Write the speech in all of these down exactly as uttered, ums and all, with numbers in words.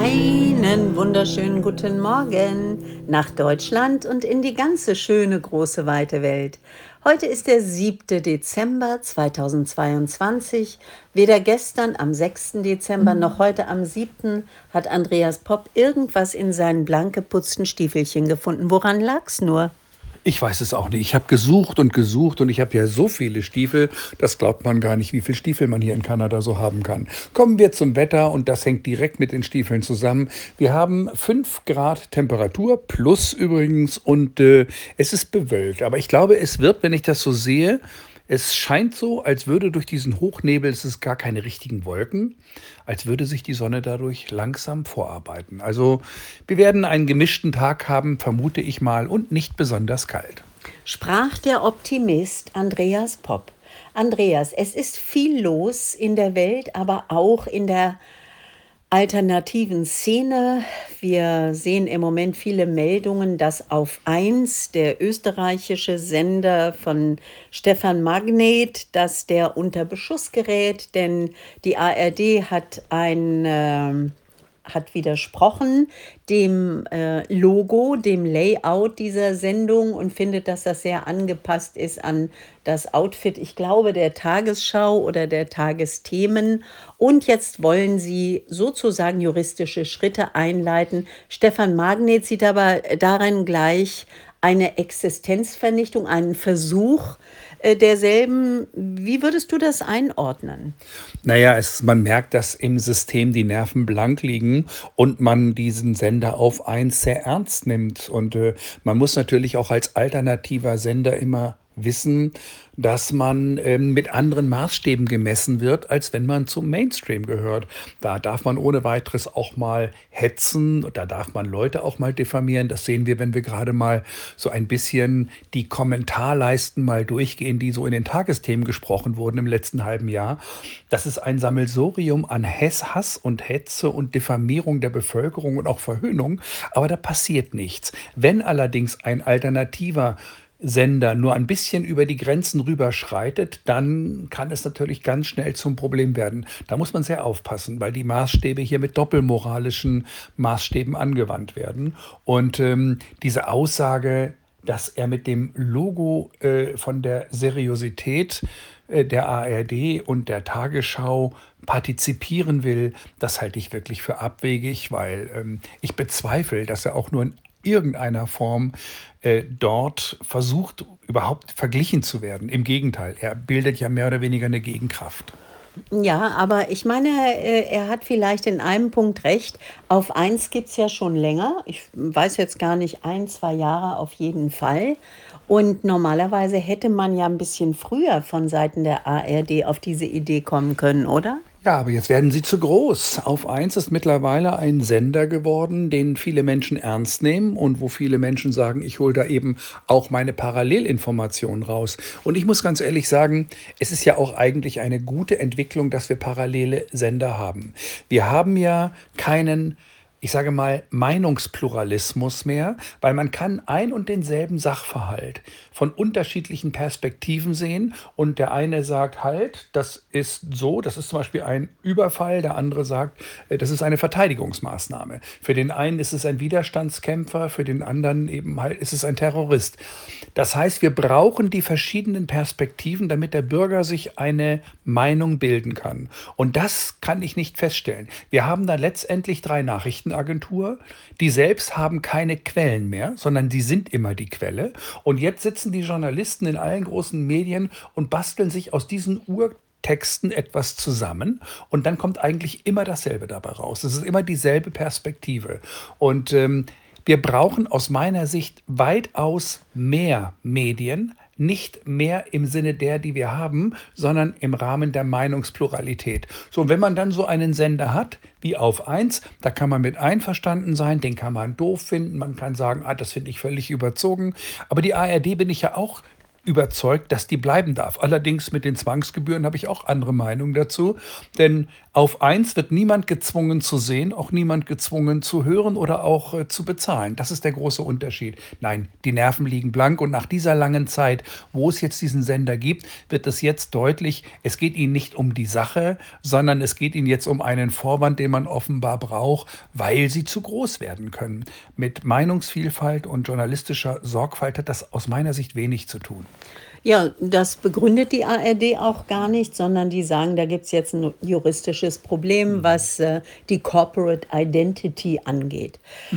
Einen wunderschönen guten Morgen nach Deutschland und in die ganze schöne große weite Welt. Heute ist der siebte Dezember zweitausendzweiundzwanzig. Weder gestern am sechsten Dezember noch heute am siebten hat Andreas Popp irgendwas in seinen blank geputzten Stiefelchen gefunden. Woran lag's nur? Ich weiß es auch nicht. Ich habe gesucht und gesucht und ich habe ja so viele Stiefel, das glaubt man gar nicht, wie viele Stiefel man hier in Kanada so haben kann. Kommen wir zum Wetter und das hängt direkt mit den Stiefeln zusammen. Wir haben fünf Grad Temperatur, plus übrigens, und äh, es ist bewölkt. Aber ich glaube, es wird, wenn ich das so sehe, es scheint so, als würde durch diesen Hochnebel, es ist gar keine richtigen Wolken, als würde sich die Sonne dadurch langsam vorarbeiten. Also wir werden einen gemischten Tag haben, vermute ich mal, und nicht besonders kalt. Sprach der Optimist Andreas Popp. Andreas, es ist viel los in der Welt, aber auch in der alternativen Szene. Wir sehen im Moment viele Meldungen, dass auf eins, der österreichische Sender von Stefan Magnet, dass der unter Beschuss gerät, denn die A R D hat ein ähm, hat widersprochen dem äh, Logo, dem Layout dieser Sendung und findet, dass das sehr angepasst ist an das Outfit, ich glaube, der Tagesschau oder der Tagesthemen. Und jetzt wollen sie sozusagen juristische Schritte einleiten. Stefan Magnet sieht aber darin gleich eine Existenzvernichtung, einen Versuch äh, derselben. Wie würdest du das einordnen? Naja, es, man merkt, dass im System die Nerven blank liegen und man diesen Sender auf eins sehr ernst nimmt. Und äh, man muss natürlich auch als alternativer Sender immer wissen, dass man ähm, mit anderen Maßstäben gemessen wird, als wenn man zum Mainstream gehört. Da darf man ohne weiteres auch mal hetzen, da darf man Leute auch mal diffamieren. Das sehen wir, wenn wir gerade mal so ein bisschen die Kommentarleisten mal durchgehen, die so in den Tagesthemen gesprochen wurden im letzten halben Jahr. Das ist ein Sammelsurium an Hass, Hass und Hetze und Diffamierung der Bevölkerung und auch Verhöhnung, aber da passiert nichts. Wenn allerdings ein alternativer Sender nur ein bisschen über die Grenzen rüberschreitet, dann kann es natürlich ganz schnell zum Problem werden. Da muss man sehr aufpassen, weil die Maßstäbe hier mit doppelmoralischen Maßstäben angewandt werden. Und ähm, diese Aussage, dass er mit dem Logo äh, von der Seriosität äh, der A R D und der Tagesschau partizipieren will, das halte ich wirklich für abwegig, weil ähm, ich bezweifle, dass er auch nur in irgendeiner Form äh, dort versucht, überhaupt verglichen zu werden. Im Gegenteil, er bildet ja mehr oder weniger eine Gegenkraft. Ja, aber ich meine, äh, er hat vielleicht in einem Punkt recht. Auf eins gibt's ja schon länger. Ich weiß jetzt gar nicht, ein, zwei Jahre auf jeden Fall. Und normalerweise hätte man ja ein bisschen früher von Seiten der A R D auf diese Idee kommen können, oder? Ja, aber jetzt werden sie zu groß. Auf eins ist mittlerweile ein Sender geworden, den viele Menschen ernst nehmen und wo viele Menschen sagen, ich hole da eben auch meine Parallelinformationen raus. Und ich muss ganz ehrlich sagen, es ist ja auch eigentlich eine gute Entwicklung, dass wir parallele Sender haben. Wir haben ja keinen, ich sage mal, Meinungspluralismus mehr, weil man kann ein und denselben Sachverhalt von unterschiedlichen Perspektiven sehen und der eine sagt halt, das ist so, das ist zum Beispiel ein Überfall, der andere sagt, äh, das ist eine Verteidigungsmaßnahme. Für den einen ist es ein Widerstandskämpfer, für den anderen eben halt ist es ein Terrorist. Das heißt, wir brauchen die verschiedenen Perspektiven, damit der Bürger sich eine Meinung bilden kann. Und das kann ich nicht feststellen. Wir haben dann letztendlich drei Nachrichtenagenturen, die selbst haben keine Quellen mehr, sondern die sind immer die Quelle. Und jetzt sitzen die Journalisten in allen großen Medien und basteln sich aus diesen Urtexten etwas zusammen und dann kommt eigentlich immer dasselbe dabei raus. Es ist immer dieselbe Perspektive. Und ähm, wir brauchen aus meiner Sicht weitaus mehr Medien, nicht mehr im Sinne der, die wir haben, sondern im Rahmen der Meinungspluralität. So, und wenn man dann so einen Sender hat, wie auf eins, da kann man mit einverstanden sein, den kann man doof finden, man kann sagen, ah, das finde ich völlig überzogen. Aber die A R D bin ich ja auch überzeugt, dass die bleiben darf. Allerdings mit den Zwangsgebühren habe ich auch andere Meinungen dazu, denn auf eins wird niemand gezwungen zu sehen, auch niemand gezwungen zu hören oder auch äh, zu bezahlen. Das ist der große Unterschied. Nein, die Nerven liegen blank und nach dieser langen Zeit, wo es jetzt diesen Sender gibt, wird es jetzt deutlich, es geht ihnen nicht um die Sache, sondern es geht ihnen jetzt um einen Vorwand, den man offenbar braucht, weil sie zu groß werden können. Mit Meinungsvielfalt und journalistischer Sorgfalt hat das aus meiner Sicht wenig zu tun. Ja, das begründet die A R D auch gar nicht, sondern die sagen, da gibt es jetzt ein juristisches Problem, was äh, die Corporate Identity angeht.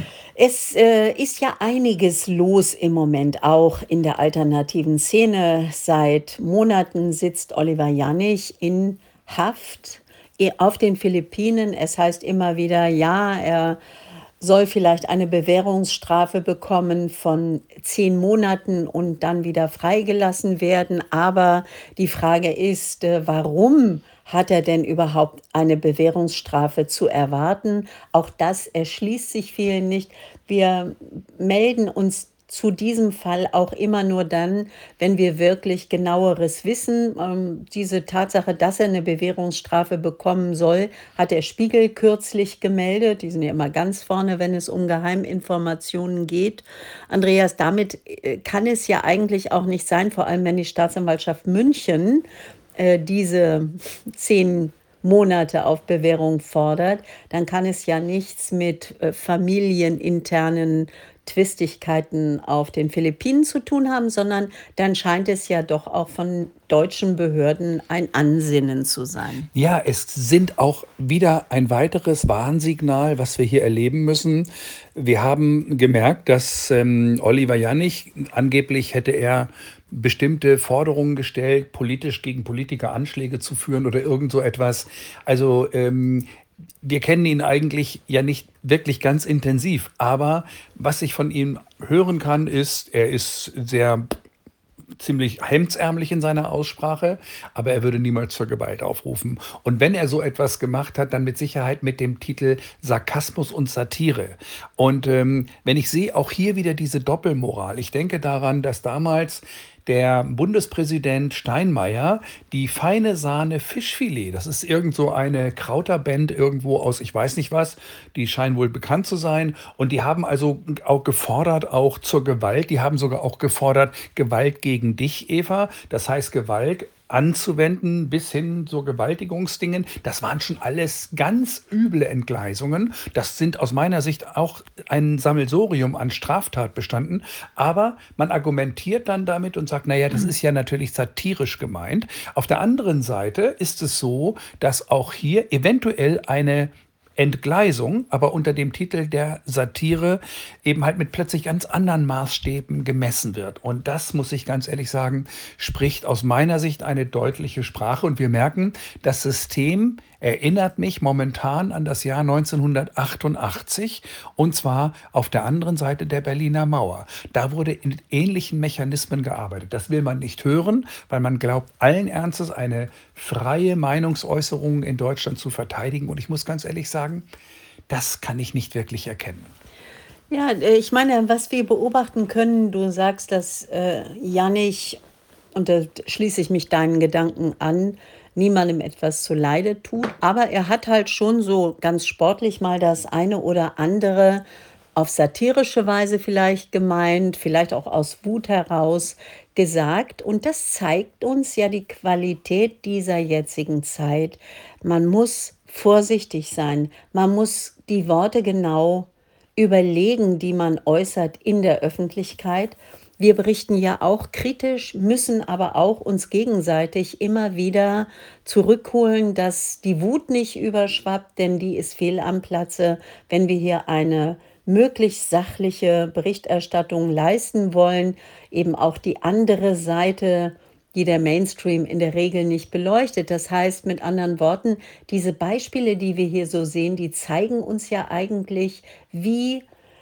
Es äh, ist ja einiges los im Moment, auch in der alternativen Szene. Seit Monaten sitzt Oliver Janich in Haft eh, auf den Philippinen. Es heißt immer wieder, ja, er soll vielleicht eine Bewährungsstrafe bekommen von zehn Monaten und dann wieder freigelassen werden. Aber die Frage ist, äh, warum hat er denn überhaupt eine Bewährungsstrafe zu erwarten? Auch das erschließt sich vielen nicht. Wir melden uns zu diesem Fall auch immer nur dann, wenn wir wirklich genaueres wissen. Ähm, diese Tatsache, dass er eine Bewährungsstrafe bekommen soll, hat der Spiegel kürzlich gemeldet. Die sind ja immer ganz vorne, wenn es um Geheiminformationen geht. Andreas, damit äh, kann es ja eigentlich auch nicht sein, vor allem wenn die Staatsanwaltschaft München äh, diese zehn Monate auf Bewährung fordert, dann kann es ja nichts mit äh, familieninternen Twistigkeiten auf den Philippinen zu tun haben, sondern dann scheint es ja doch auch von deutschen Behörden ein Ansinnen zu sein. Ja, es sind auch wieder ein weiteres Warnsignal, was wir hier erleben müssen. Wir haben gemerkt, dass ähm, Oliver Janich, angeblich hätte er bestimmte Forderungen gestellt, politisch gegen Politiker Anschläge zu führen oder irgend so etwas. Also ähm, wir kennen ihn eigentlich ja nicht wirklich ganz intensiv, aber was ich von ihm hören kann, ist, er ist sehr ziemlich hemdsärmlich in seiner Aussprache, aber er würde niemals zur Gewalt aufrufen. Und wenn er so etwas gemacht hat, dann mit Sicherheit mit dem Titel Sarkasmus und Satire. Und ähm, wenn ich sehe, auch hier wieder diese Doppelmoral. Ich denke daran, dass damals der Bundespräsident Steinmeier die feine Sahne Fischfilet, das ist irgend so eine Krauterband irgendwo aus, ich weiß nicht was, die scheinen wohl bekannt zu sein und die haben also auch gefordert, auch zur Gewalt, die haben sogar auch gefordert, Gewalt gegen dich, Eva, das heißt Gewalt anzuwenden bis hin zu Gewaltigungsdingen. Das waren schon alles ganz üble Entgleisungen. Das sind aus meiner Sicht auch ein Sammelsurium an Straftatbeständen. Aber man argumentiert dann damit und sagt, naja, das ist ja natürlich satirisch gemeint. Auf der anderen Seite ist es so, dass auch hier eventuell eine Entgleisung, aber unter dem Titel der Satire eben halt mit plötzlich ganz anderen Maßstäben gemessen wird. Und das, muss ich ganz ehrlich sagen, spricht aus meiner Sicht eine deutliche Sprache. Und wir merken, das System erinnert mich momentan an das Jahr neunzehnhundertachtundachtzig und zwar auf der anderen Seite der Berliner Mauer. Da wurde in ähnlichen Mechanismen gearbeitet. Das will man nicht hören, weil man glaubt, allen Ernstes eine freie Meinungsäußerung in Deutschland zu verteidigen. Und ich muss ganz ehrlich sagen, das kann ich nicht wirklich erkennen. Ja, äh, ich meine, was wir beobachten können, du sagst, dass äh, Janich, und da schließe ich mich deinen Gedanken an, niemandem etwas zuleide tut, aber er hat halt schon so ganz sportlich mal das eine oder andere auf satirische Weise vielleicht gemeint, vielleicht auch aus Wut heraus gesagt. Und das zeigt uns ja die Qualität dieser jetzigen Zeit. Man muss vorsichtig sein, man muss die Worte genau überlegen, die man äußert in der Öffentlichkeit. Wir berichten ja auch kritisch, müssen aber auch uns gegenseitig immer wieder zurückholen, dass die Wut nicht überschwappt, denn die ist fehl am Platze, wenn wir hier eine möglichst sachliche Berichterstattung leisten wollen, eben auch die andere Seite, die der Mainstream in der Regel nicht beleuchtet. Das heißt, mit anderen Worten, diese Beispiele, die wir hier so sehen, die zeigen uns ja eigentlich, wie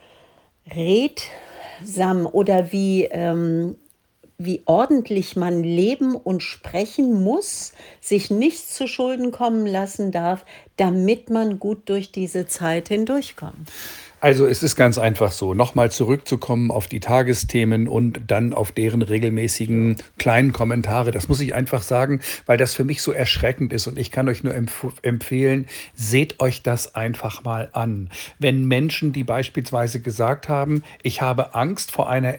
redsam oder wie, ähm, wie ordentlich man leben und sprechen muss, sich nichts zu Schulden kommen lassen darf, damit man gut durch diese Zeit hindurchkommt. Also es ist ganz einfach so, nochmal zurückzukommen auf die Tagesthemen und dann auf deren regelmäßigen kleinen Kommentare. Das muss ich einfach sagen, weil das für mich so erschreckend ist und ich kann euch nur empf empfehlen, seht euch das einfach mal an. Wenn Menschen, die beispielsweise gesagt haben, ich habe Angst vor einer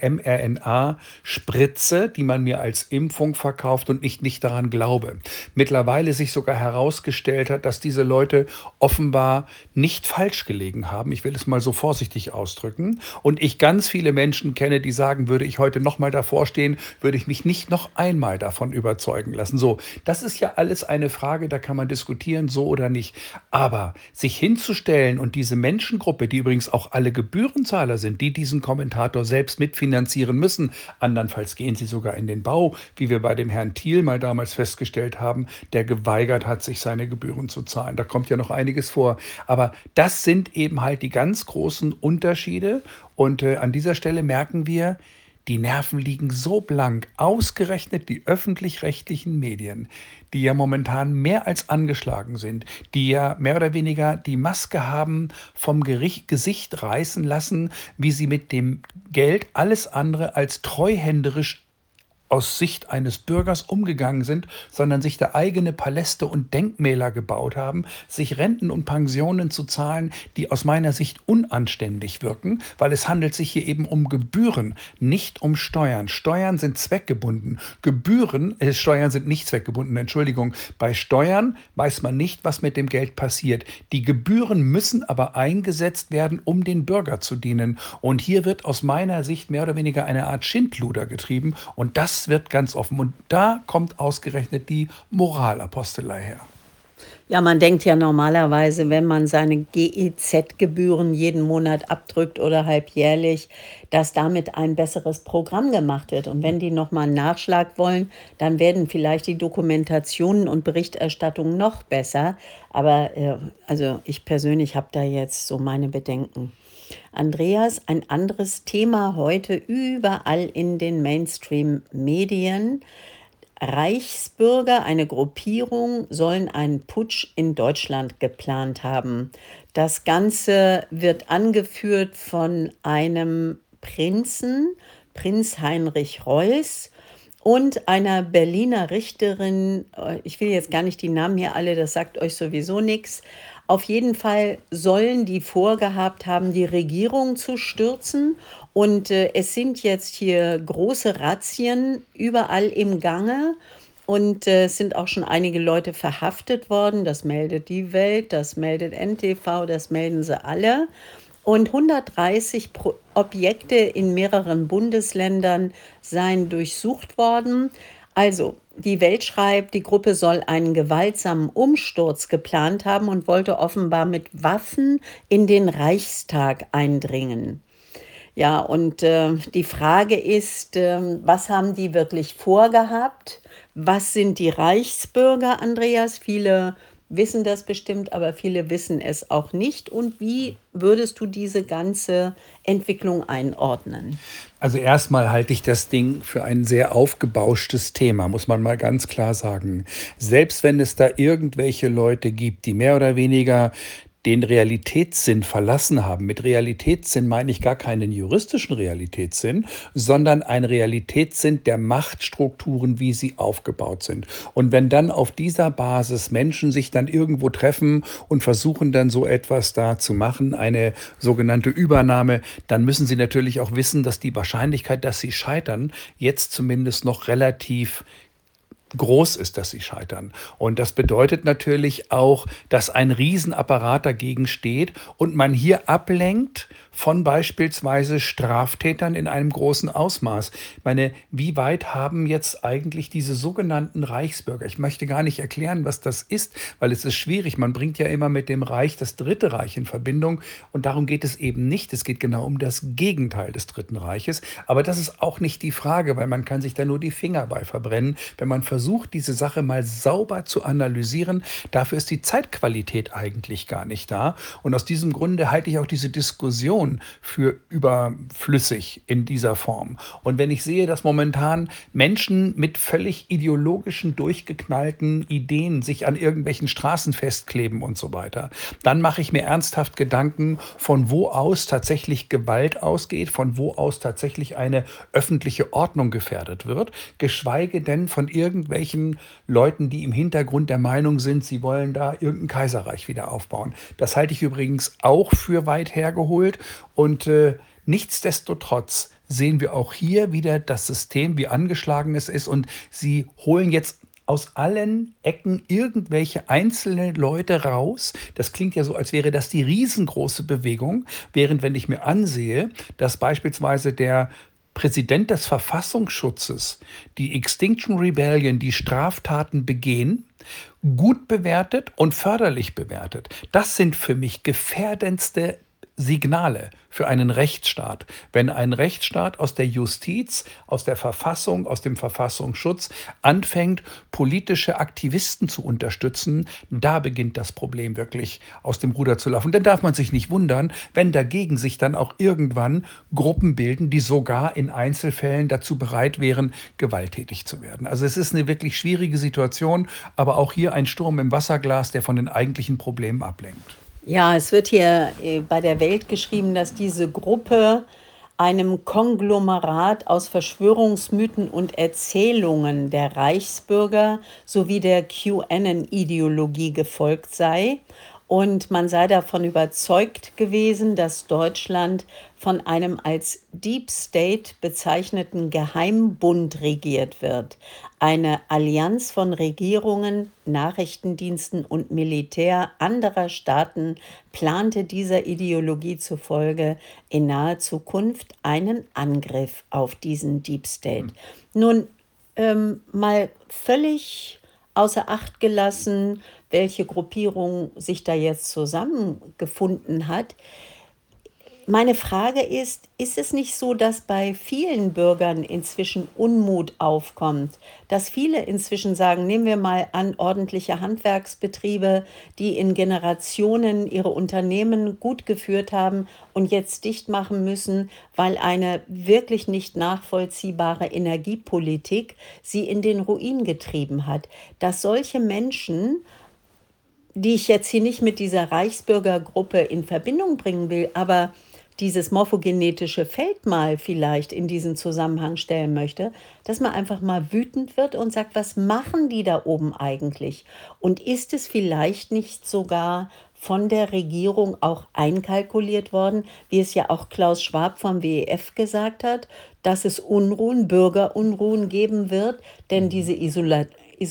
mRNA-Spritze, die man mir als Impfung verkauft und ich nicht daran glaube. Mittlerweile sich sogar herausgestellt hat, dass diese Leute offenbar nicht falsch gelegen haben. Ich will es mal so vorsichtig ausdrücken. Und ich ganz viele Menschen kenne, die sagen, würde ich heute noch mal davor stehen, würde ich mich nicht noch einmal davon überzeugen lassen. So, das ist ja alles eine Frage, da kann man diskutieren, so oder nicht. Aber sich hinzustellen und diese Menschengruppe, die übrigens auch alle Gebührenzahler sind, die diesen Kommentator selbst mitfinanzieren müssen, andernfalls gehen sie sogar in den Bau, wie wir bei dem Herrn Thiel mal damals festgestellt haben, der geweigert hat, sich seine Gebühren zu zahlen. Da kommt ja noch einiges vor. Aber das sind eben halt die ganz großen Unterschiede. Und äh, an dieser Stelle merken wir, die Nerven liegen so blank. Ausgerechnet die öffentlich-rechtlichen Medien, die ja momentan mehr als angeschlagen sind, die ja mehr oder weniger die Maske haben vom Gericht, Gesicht reißen lassen, wie sie mit dem Geld alles andere als treuhänderisch aus Sicht eines Bürgers umgegangen sind, sondern sich da eigene Paläste und Denkmäler gebaut haben, sich Renten und Pensionen zu zahlen, die aus meiner Sicht unanständig wirken, weil es handelt sich hier eben um Gebühren, nicht um Steuern. Steuern sind zweckgebunden. Gebühren, äh, Steuern sind nicht zweckgebunden, Entschuldigung. Bei Steuern weiß man nicht, was mit dem Geld passiert. Die Gebühren müssen aber eingesetzt werden, um den Bürger zu dienen. Und hier wird aus meiner Sicht mehr oder weniger eine Art Schindluder getrieben und das wird ganz offen. Und da kommt ausgerechnet die Moralapostelei her. Ja, man denkt ja normalerweise, wenn man seine G E Z-Gebühren jeden Monat abdrückt oder halbjährlich, dass damit ein besseres Programm gemacht wird. Und wenn die nochmal einen Nachschlag wollen, dann werden vielleicht die Dokumentationen und Berichterstattungen noch besser. Aber äh, also ich persönlich habe da jetzt so meine Bedenken. Andreas, ein anderes Thema heute überall in den Mainstream-Medien. Reichsbürger, eine Gruppierung, sollen einen Putsch in Deutschland geplant haben. Das Ganze wird angeführt von einem Prinzen, Prinz Heinrich Reuß, und einer Berliner Richterin. äh, Ich will jetzt gar nicht die Namen hier alle, das sagt euch sowieso nichts. Auf jeden Fall sollen die vorgehabt haben, die Regierung zu stürzen. Und äh, es sind jetzt hier große Razzien überall im Gange. Und äh, es sind auch schon einige Leute verhaftet worden. Das meldet die Welt, das meldet N T V, das melden sie alle. Und hundertdreißig Pro Objekte in mehreren Bundesländern seien durchsucht worden. Also, die Welt schreibt, die Gruppe soll einen gewaltsamen Umsturz geplant haben und wollte offenbar mit Waffen in den Reichstag eindringen. Ja, und äh, die Frage ist, ähm, was haben die wirklich vorgehabt? Was sind die Reichsbürger, Andreas? Viele wissen das bestimmt, aber viele wissen es auch nicht. Und wie würdest du diese ganze Entwicklung einordnen? Also erstmal halte ich das Ding für ein sehr aufgebauschtes Thema, muss man mal ganz klar sagen. Selbst wenn es da irgendwelche Leute gibt, die mehr oder weniger den Realitätssinn verlassen haben. Mit Realitätssinn meine ich gar keinen juristischen Realitätssinn, sondern ein Realitätssinn der Machtstrukturen, wie sie aufgebaut sind. Und wenn dann auf dieser Basis Menschen sich dann irgendwo treffen und versuchen dann so etwas da zu machen, eine sogenannte Übernahme, dann müssen sie natürlich auch wissen, dass die Wahrscheinlichkeit, dass sie scheitern, jetzt zumindest noch relativ groß ist, dass sie scheitern. Und das bedeutet natürlich auch, dass ein Riesenapparat dagegen steht und man hier ablenkt von beispielsweise Straftätern in einem großen Ausmaß. Ich meine, wie weit haben jetzt eigentlich diese sogenannten Reichsbürger? Ich möchte gar nicht erklären, was das ist, weil es ist schwierig. Man bringt ja immer mit dem Reich das Dritte Reich in Verbindung und darum geht es eben nicht. Es geht genau um das Gegenteil des Dritten Reiches. Aber das ist auch nicht die Frage, weil man kann sich da nur die Finger bei verbrennen, wenn man versucht, versucht, diese Sache mal sauber zu analysieren. Dafür ist die Zeitqualität eigentlich gar nicht da. Und aus diesem Grunde halte ich auch diese Diskussion für überflüssig in dieser Form. Und wenn ich sehe, dass momentan Menschen mit völlig ideologischen, durchgeknallten Ideen sich an irgendwelchen Straßen festkleben und so weiter, dann mache ich mir ernsthaft Gedanken, von wo aus tatsächlich Gewalt ausgeht, von wo aus tatsächlich eine öffentliche Ordnung gefährdet wird, geschweige denn von irgendwelchen Leuten, die im Hintergrund der Meinung sind, sie wollen da irgendein Kaiserreich wieder aufbauen. Das halte ich übrigens auch für weit hergeholt und äh, nichtsdestotrotz sehen wir auch hier wieder das System, wie angeschlagen es ist, und sie holen jetzt aus allen Ecken irgendwelche einzelne Leute raus. Das klingt ja so, als wäre das die riesengroße Bewegung, während wenn ich mir ansehe, dass beispielsweise der Präsident des Verfassungsschutzes die Extinction Rebellion, die Straftaten begehen, gut bewertet und förderlich bewertet. Das sind für mich gefährdendste Signale für einen Rechtsstaat. Wenn ein Rechtsstaat aus der Justiz, aus der Verfassung, aus dem Verfassungsschutz anfängt, politische Aktivisten zu unterstützen, da beginnt das Problem wirklich aus dem Ruder zu laufen. Dann darf man sich nicht wundern, wenn dagegen sich dann auch irgendwann Gruppen bilden, die sogar in Einzelfällen dazu bereit wären, gewalttätig zu werden. Also es ist eine wirklich schwierige Situation, aber auch hier ein Sturm im Wasserglas, der von den eigentlichen Problemen ablenkt. Ja, es wird hier äh, bei der Welt geschrieben, dass diese Gruppe einem Konglomerat aus Verschwörungsmythen und Erzählungen der Reichsbürger sowie der QAnon-Ideologie gefolgt sei. Und man sei davon überzeugt gewesen, dass Deutschland von einem als Deep State bezeichneten Geheimbund regiert wird. Eine Allianz von Regierungen, Nachrichtendiensten und Militär anderer Staaten plante dieser Ideologie zufolge in naher Zukunft einen Angriff auf diesen Deep State. Nun, ähm, mal völlig außer Acht gelassen, welche Gruppierung sich da jetzt zusammengefunden hat. Meine Frage ist, ist es nicht so, dass bei vielen Bürgern inzwischen Unmut aufkommt, dass viele inzwischen sagen, nehmen wir mal an, ordentliche Handwerksbetriebe, die in Generationen ihre Unternehmen gut geführt haben und jetzt dicht machen müssen, weil eine wirklich nicht nachvollziehbare Energiepolitik sie in den Ruin getrieben hat, dass solche Menschen, die ich jetzt hier nicht mit dieser Reichsbürgergruppe in Verbindung bringen will, aber dieses morphogenetische Feld mal vielleicht in diesen Zusammenhang stellen möchte, dass man einfach mal wütend wird und sagt, was machen die da oben eigentlich? Und ist es vielleicht nicht sogar von der Regierung auch einkalkuliert worden, wie es ja auch Klaus Schwab vom W E F gesagt hat, dass es Unruhen, Bürgerunruhen geben wird, denn diese Isola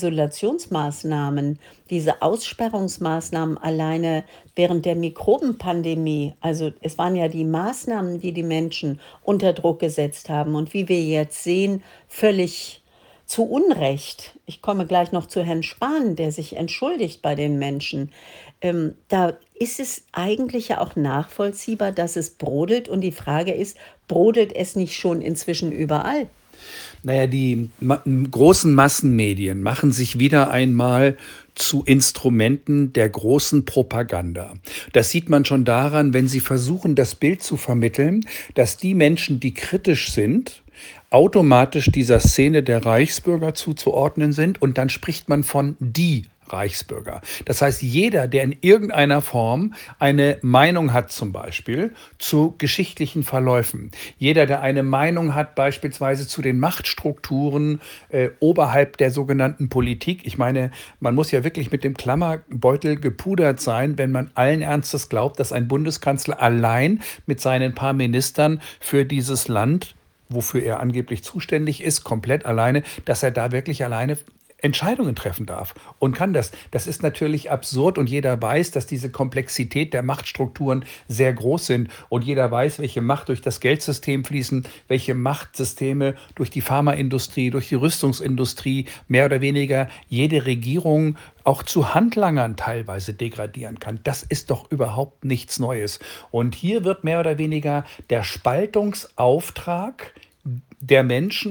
Isolationsmaßnahmen, diese Aussperrungsmaßnahmen alleine während der Mikrobenpandemie, also es waren ja die Maßnahmen, die die Menschen unter Druck gesetzt haben und wie wir jetzt sehen, völlig zu Unrecht. Ich komme gleich noch zu Herrn Spahn, der sich entschuldigt bei den Menschen. Ähm, da ist es eigentlich ja auch nachvollziehbar, dass es brodelt und die Frage ist, brodelt es nicht schon inzwischen überall? Naja, die ma großen Massenmedien machen sich wieder einmal zu Instrumenten der großen Propaganda. Das sieht man schon daran, wenn sie versuchen, das Bild zu vermitteln, dass die Menschen, die kritisch sind, automatisch dieser Szene der Reichsbürger zuzuordnen sind, und dann spricht man von die Reichsbürger. Das heißt, jeder, der in irgendeiner Form eine Meinung hat, zum Beispiel zu geschichtlichen Verläufen, jeder, der eine Meinung hat beispielsweise zu den Machtstrukturen äh, oberhalb der sogenannten Politik. Ich meine, man muss ja wirklich mit dem Klammerbeutel gepudert sein, wenn man allen Ernstes glaubt, dass ein Bundeskanzler allein mit seinen paar Ministern für dieses Land, wofür er angeblich zuständig ist, komplett alleine, dass er da wirklich alleine Entscheidungen treffen darf und kann das. Das ist natürlich absurd, und jeder weiß, dass diese Komplexität der Machtstrukturen sehr groß sind, und jeder weiß, welche Macht durch das Geldsystem fließen, welche Machtsysteme durch die Pharmaindustrie, durch die Rüstungsindustrie mehr oder weniger jede Regierung auch zu Handlangern teilweise degradieren kann. Das ist doch überhaupt nichts Neues. Und hier wird mehr oder weniger der Spaltungsauftrag der Menschen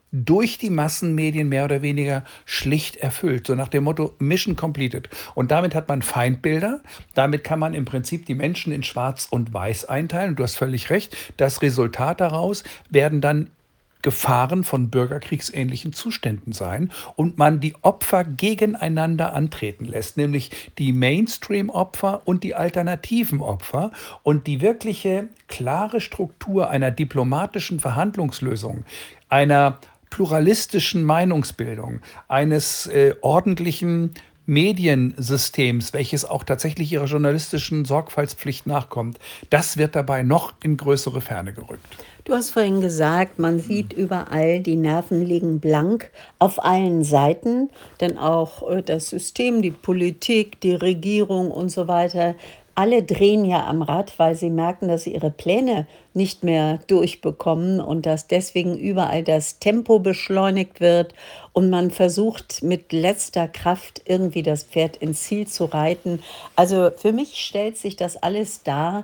durch die Massenmedien mehr oder weniger schlicht erfüllt. So nach dem Motto Mission completed. Und damit hat man Feindbilder. Damit kann man im Prinzip die Menschen in Schwarz und Weiß einteilen. Und du hast völlig recht. Das Resultat daraus werden dann Gefahren von bürgerkriegsähnlichen Zuständen sein und man die Opfer gegeneinander antreten lässt, nämlich die Mainstream-Opfer und die alternativen Opfer und die wirkliche klare Struktur einer diplomatischen Verhandlungslösung, einer pluralistischen Meinungsbildung, eines äh, ordentlichen Mediensystems, welches auch tatsächlich ihrer journalistischen Sorgfaltspflicht nachkommt, das wird dabei noch in größere Ferne gerückt. Du hast vorhin gesagt, man sieht überall, die Nerven liegen blank auf allen Seiten, denn auch äh, das System, die Politik, die Regierung und so weiter, alle drehen ja am Rad, weil sie merken, dass sie ihre Pläne nicht mehr durchbekommen und dass deswegen überall das Tempo beschleunigt wird und man versucht mit letzter Kraft irgendwie das Pferd ins Ziel zu reiten. Also für mich stellt sich das alles dar,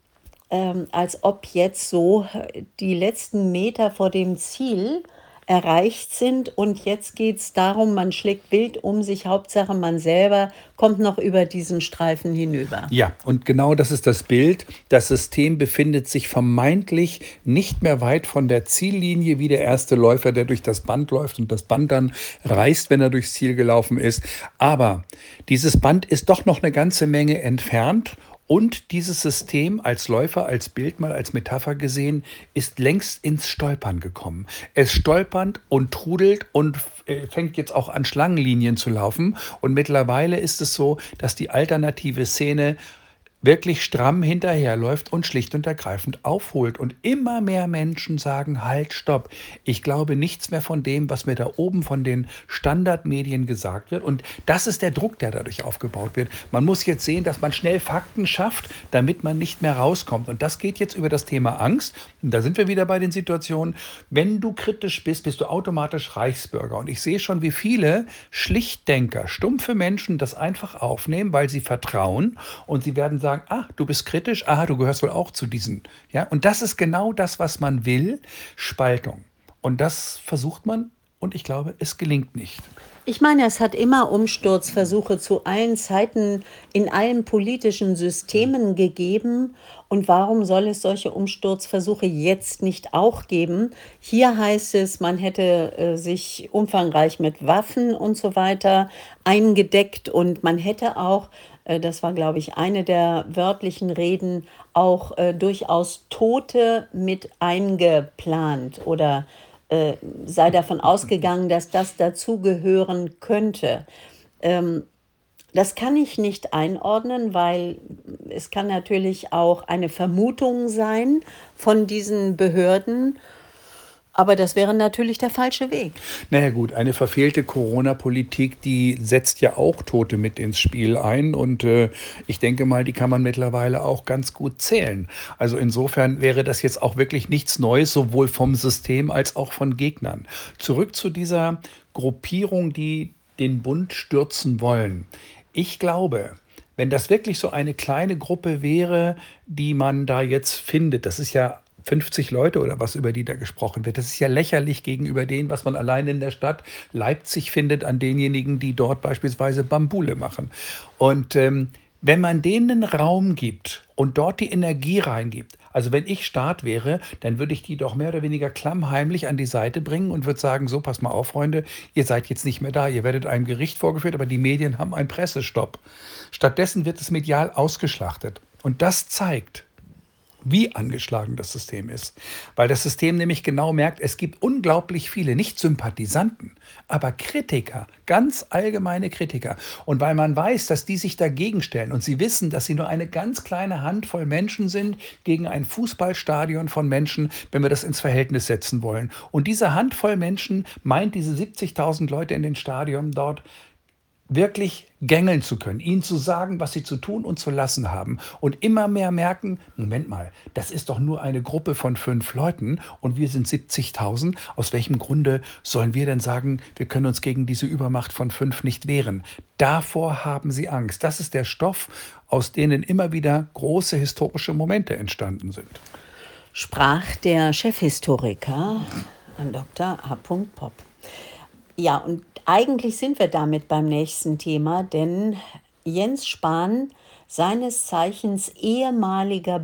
ähm, als ob jetzt so äh, die letzten Meter vor dem Ziel erreicht sind und jetzt geht es darum, man schlägt wild um sich, Hauptsache man selber kommt noch über diesen Streifen hinüber. Ja, und genau das ist das Bild. Das System befindet sich vermeintlich nicht mehr weit von der Ziellinie wie der erste Läufer, der durch das Band läuft und das Band dann reißt, wenn er durchs Ziel gelaufen ist. Aber dieses Band ist doch noch eine ganze Menge entfernt. Und dieses System als Läufer, als Bild mal, als Metapher gesehen, ist längst ins Stolpern gekommen. Es stolpert und trudelt und äh, fängt jetzt auch an Schlangenlinien zu laufen. Und mittlerweile ist es so, dass die alternative Szene wirklich stramm hinterherläuft und schlicht und ergreifend aufholt. Und immer mehr Menschen sagen, halt, stopp. Ich glaube nichts mehr von dem, was mir da oben von den Standardmedien gesagt wird. Und das ist der Druck, der dadurch aufgebaut wird. Man muss jetzt sehen, dass man schnell Fakten schafft, damit man nicht mehr rauskommt. Und das geht jetzt über das Thema Angst. Und da sind wir wieder bei den Situationen, wenn du kritisch bist, bist du automatisch Reichsbürger. Und ich sehe schon, wie viele Schlichtdenker, stumpfe Menschen das einfach aufnehmen, weil sie vertrauen und sie werden sagen, ah, du bist kritisch, aha, du gehörst wohl auch zu diesen. Ja, und das ist genau das, was man will, Spaltung. Und das versucht man und ich glaube, es gelingt nicht. Ich meine, es hat immer Umsturzversuche zu allen Zeiten in allen politischen Systemen gegeben. Und warum soll es solche Umsturzversuche jetzt nicht auch geben? Hier heißt es, man hätte äh, sich umfangreich mit Waffen und so weiter eingedeckt und man hätte auch, äh, das war, glaube ich, eine der wörtlichen Reden, auch äh, durchaus Tote mit eingeplant oder äh, sei davon ausgegangen, dass das dazugehören könnte. Ähm, das kann ich nicht einordnen, weil es kann natürlich auch eine Vermutung sein von diesen Behörden, aber das wäre natürlich der falsche Weg. Naja gut, eine verfehlte Corona-Politik, die setzt ja auch Tote mit ins Spiel ein und äh, ich denke mal, die kann man mittlerweile auch ganz gut zählen. Also insofern wäre das jetzt auch wirklich nichts Neues, sowohl vom System als auch von Gegnern. Zurück zu dieser Gruppierung, die den Bund stürzen wollen. Ich glaube, wenn das wirklich so eine kleine Gruppe wäre, die man da jetzt findet, das ist ja fünfzig Leute oder was, über die da gesprochen wird. Das ist ja lächerlich gegenüber dem, was man allein in der Stadt Leipzig findet, an denjenigen, die dort beispielsweise Bambule machen. Und ähm, wenn man denen Raum gibt und dort die Energie reingibt, also wenn ich Staat wäre, dann würde ich die doch mehr oder weniger klammheimlich an die Seite bringen und würde sagen, so, pass mal auf, Freunde, ihr seid jetzt nicht mehr da, ihr werdet einem Gericht vorgeführt, aber die Medien haben einen Pressestopp. Stattdessen wird es medial ausgeschlachtet. Und das zeigt, wie angeschlagen das System ist. Weil das System nämlich genau merkt, es gibt unglaublich viele, nicht Sympathisanten, aber Kritiker, ganz allgemeine Kritiker. Und weil man weiß, dass die sich dagegen stellen und sie wissen, dass sie nur eine ganz kleine Handvoll Menschen sind gegen ein Fußballstadion von Menschen, wenn wir das ins Verhältnis setzen wollen. Und diese Handvoll Menschen meint diese siebzigtausend Leute in den Stadien dort, wirklich gängeln zu können, ihnen zu sagen, was sie zu tun und zu lassen haben und immer mehr merken, Moment mal, das ist doch nur eine Gruppe von fünf Leuten und wir sind siebzigtausend. Aus welchem Grunde sollen wir denn sagen, wir können uns gegen diese Übermacht von fünf nicht wehren? Davor haben sie Angst. Das ist der Stoff, aus denen immer wieder große historische Momente entstanden sind. Sprach der Chefhistoriker an Doktor H. Popp. Ja, und eigentlich sind wir damit beim nächsten Thema, denn Jens Spahn, seines Zeichens ehemaliger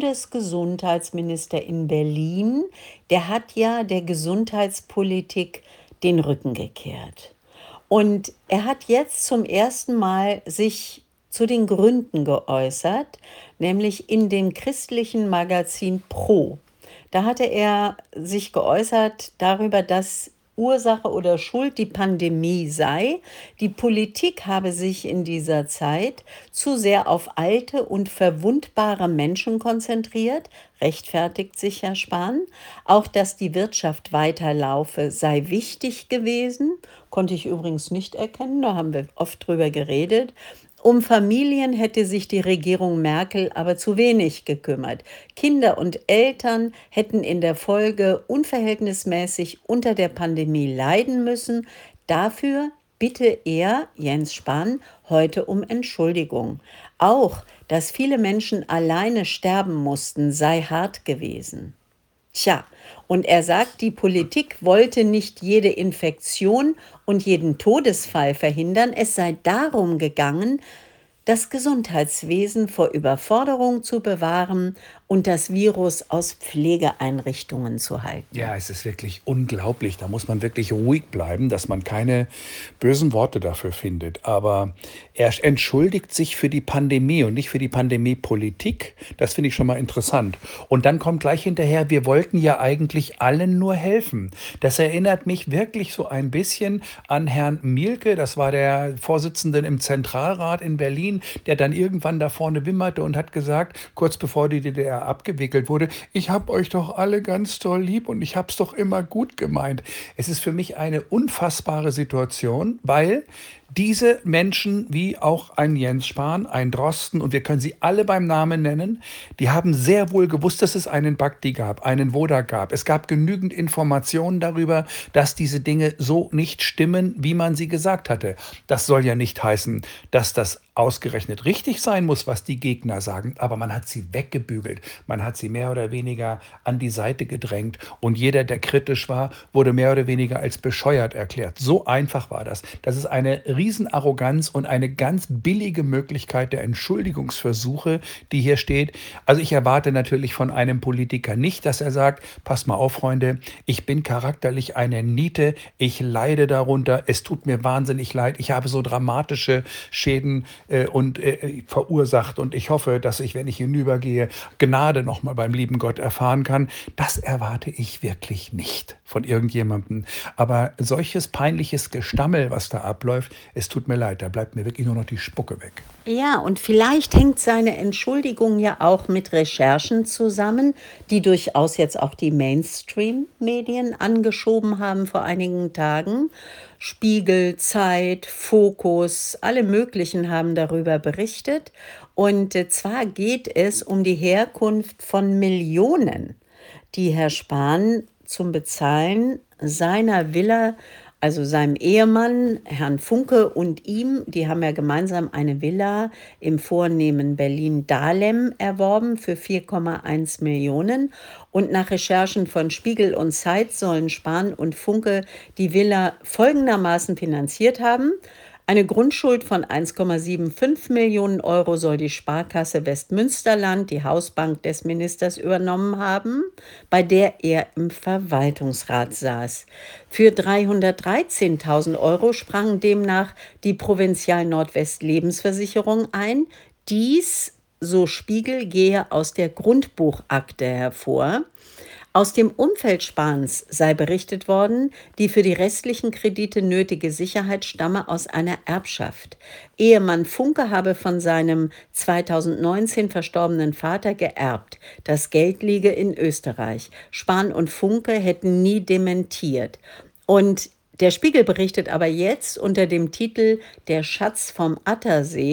Bundesgesundheitsminister in Berlin, der hat ja der Gesundheitspolitik den Rücken gekehrt. Und er hat jetzt zum ersten Mal sich zu den Gründen geäußert, nämlich in dem christlichen Magazin Pro. Da hatte er sich geäußert darüber, dass Ursache oder Schuld die Pandemie sei. Die Politik habe sich in dieser Zeit zu sehr auf alte und verwundbare Menschen konzentriert, rechtfertigt sich Herr Spahn. Auch, dass die Wirtschaft weiterlaufe, sei wichtig gewesen. Konnte ich übrigens nicht erkennen, da haben wir oft drüber geredet. Um Familien hätte sich die Regierung Merkel aber zu wenig gekümmert. Kinder und Eltern hätten in der Folge unverhältnismäßig unter der Pandemie leiden müssen. Dafür bitte er, Jens Spahn, heute um Entschuldigung. Auch, dass viele Menschen alleine sterben mussten, sei hart gewesen. Tja, und er sagt, die Politik wollte nicht jede Infektion und jeden Todesfall verhindern. Es sei darum gegangen, das Gesundheitswesen vor Überforderung zu bewahren und das Virus aus Pflegeeinrichtungen zu halten. Ja, es ist wirklich unglaublich. Da muss man wirklich ruhig bleiben, dass man keine bösen Worte dafür findet. Aber er entschuldigt sich für die Pandemie und nicht für die Pandemiepolitik. Das finde ich schon mal interessant. Und dann kommt gleich hinterher, wir wollten ja eigentlich allen nur helfen. Das erinnert mich wirklich so ein bisschen an Herrn Mielke. Das war der Vorsitzende im Zentralrat in Berlin, der dann irgendwann da vorne wimmerte und hat gesagt, kurz bevor die D D R abgewickelt wurde, ich habe euch doch alle ganz toll lieb und ich habe es doch immer gut gemeint. Es ist für mich eine unfassbare Situation, weil diese Menschen, wie auch ein Jens Spahn, ein Drosten, und wir können sie alle beim Namen nennen, die haben sehr wohl gewusst, dass es einen Bakti gab, einen Woda gab. Es gab genügend Informationen darüber, dass diese Dinge so nicht stimmen, wie man sie gesagt hatte. Das soll ja nicht heißen, dass das ausgerechnet richtig sein muss, was die Gegner sagen, aber man hat sie weggebügelt, man hat sie mehr oder weniger an die Seite gedrängt und jeder, der kritisch war, wurde mehr oder weniger als bescheuert erklärt. So einfach war das. Das ist eine Riesenarroganz und eine ganz billige Möglichkeit der Entschuldigungsversuche, die hier steht. Also ich erwarte natürlich von einem Politiker nicht, dass er sagt, pass mal auf, Freunde, ich bin charakterlich eine Niete, ich leide darunter, es tut mir wahnsinnig leid, ich habe so dramatische Schäden äh, und äh, verursacht und ich hoffe, dass ich, wenn ich hinübergehe, Gnade nochmal beim lieben Gott erfahren kann. Das erwarte ich wirklich nicht von irgendjemandem. Aber solches peinliches Gestammel, was da abläuft, es tut mir leid, da bleibt mir wirklich nur noch die Spucke weg. Ja, und vielleicht hängt seine Entschuldigung ja auch mit Recherchen zusammen, die durchaus jetzt auch die Mainstream-Medien angeschoben haben vor einigen Tagen. Spiegel, Zeit, Fokus, alle möglichen haben darüber berichtet. Und äh, zwar geht es um die Herkunft von Millionen, die Herr Spahn zum Bezahlen seiner Villa, also seinem Ehemann, Herrn Funke, und ihm, die haben ja gemeinsam eine Villa im vornehmen Berlin-Dahlem erworben für vier Komma eins Millionen. Und nach Recherchen von Spiegel und Zeit sollen Spahn und Funke die Villa folgendermaßen finanziert haben. Eine Grundschuld von eins Komma fünfundsiebzig Millionen Euro soll die Sparkasse Westmünsterland, die Hausbank des Ministers, übernommen haben, bei der er im Verwaltungsrat saß. Für dreihundertdreizehntausend Euro sprang demnach die Provinzial Nordwest Lebensversicherung ein. Dies, so Spiegel, gehe aus der Grundbuchakte hervor. Aus dem Umfeld Spahns sei berichtet worden, die für die restlichen Kredite nötige Sicherheit stamme aus einer Erbschaft. Ehemann Funke habe von seinem zweitausendneunzehn verstorbenen Vater geerbt. Das Geld liege in Österreich. Spahn und Funke hätten nie dementiert. Und der Spiegel berichtet aber jetzt unter dem Titel Der Schatz vom Attersee,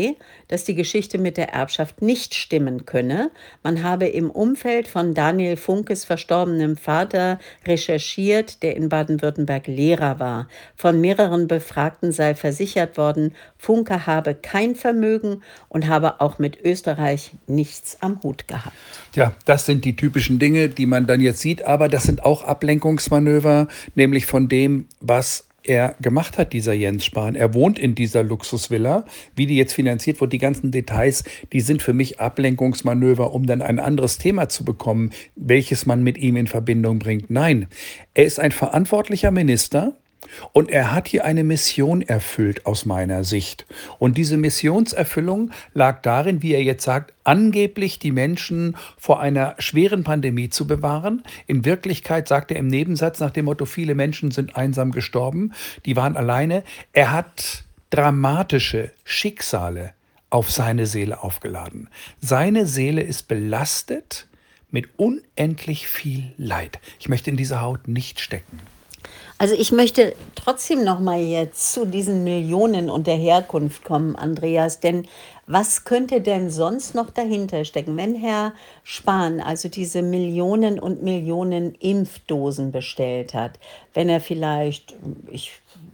dass die Geschichte mit der Erbschaft nicht stimmen könne. Man habe im Umfeld von Daniel Funkes verstorbenem Vater recherchiert, der in Baden-Württemberg Lehrer war. Von mehreren Befragten sei versichert worden, Funke habe kein Vermögen und habe auch mit Österreich nichts am Hut gehabt. Ja, das sind die typischen Dinge, die man dann jetzt sieht, aber das sind auch Ablenkungsmanöver, nämlich von dem, was er gemacht hat, dieser Jens Spahn. Er wohnt in dieser Luxusvilla. Wie die jetzt finanziert wird, die ganzen Details, die sind für mich Ablenkungsmanöver, um dann ein anderes Thema zu bekommen, welches man mit ihm in Verbindung bringt. Nein, er ist ein verantwortlicher Minister. Und er hat hier eine Mission erfüllt aus meiner Sicht. Und diese Missionserfüllung lag darin, wie er jetzt sagt, angeblich die Menschen vor einer schweren Pandemie zu bewahren. In Wirklichkeit sagt er im Nebensatz nach dem Motto, viele Menschen sind einsam gestorben, die waren alleine. Er hat dramatische Schicksale auf seine Seele aufgeladen. Seine Seele ist belastet mit unendlich viel Leid. Ich möchte in dieser Haut nicht stecken. Also ich möchte trotzdem noch mal jetzt zu diesen Millionen und der Herkunft kommen, Andreas, denn was könnte denn sonst noch dahinter stecken, wenn Herr Spahn also diese Millionen und Millionen Impfdosen bestellt hat, wenn er vielleicht, ich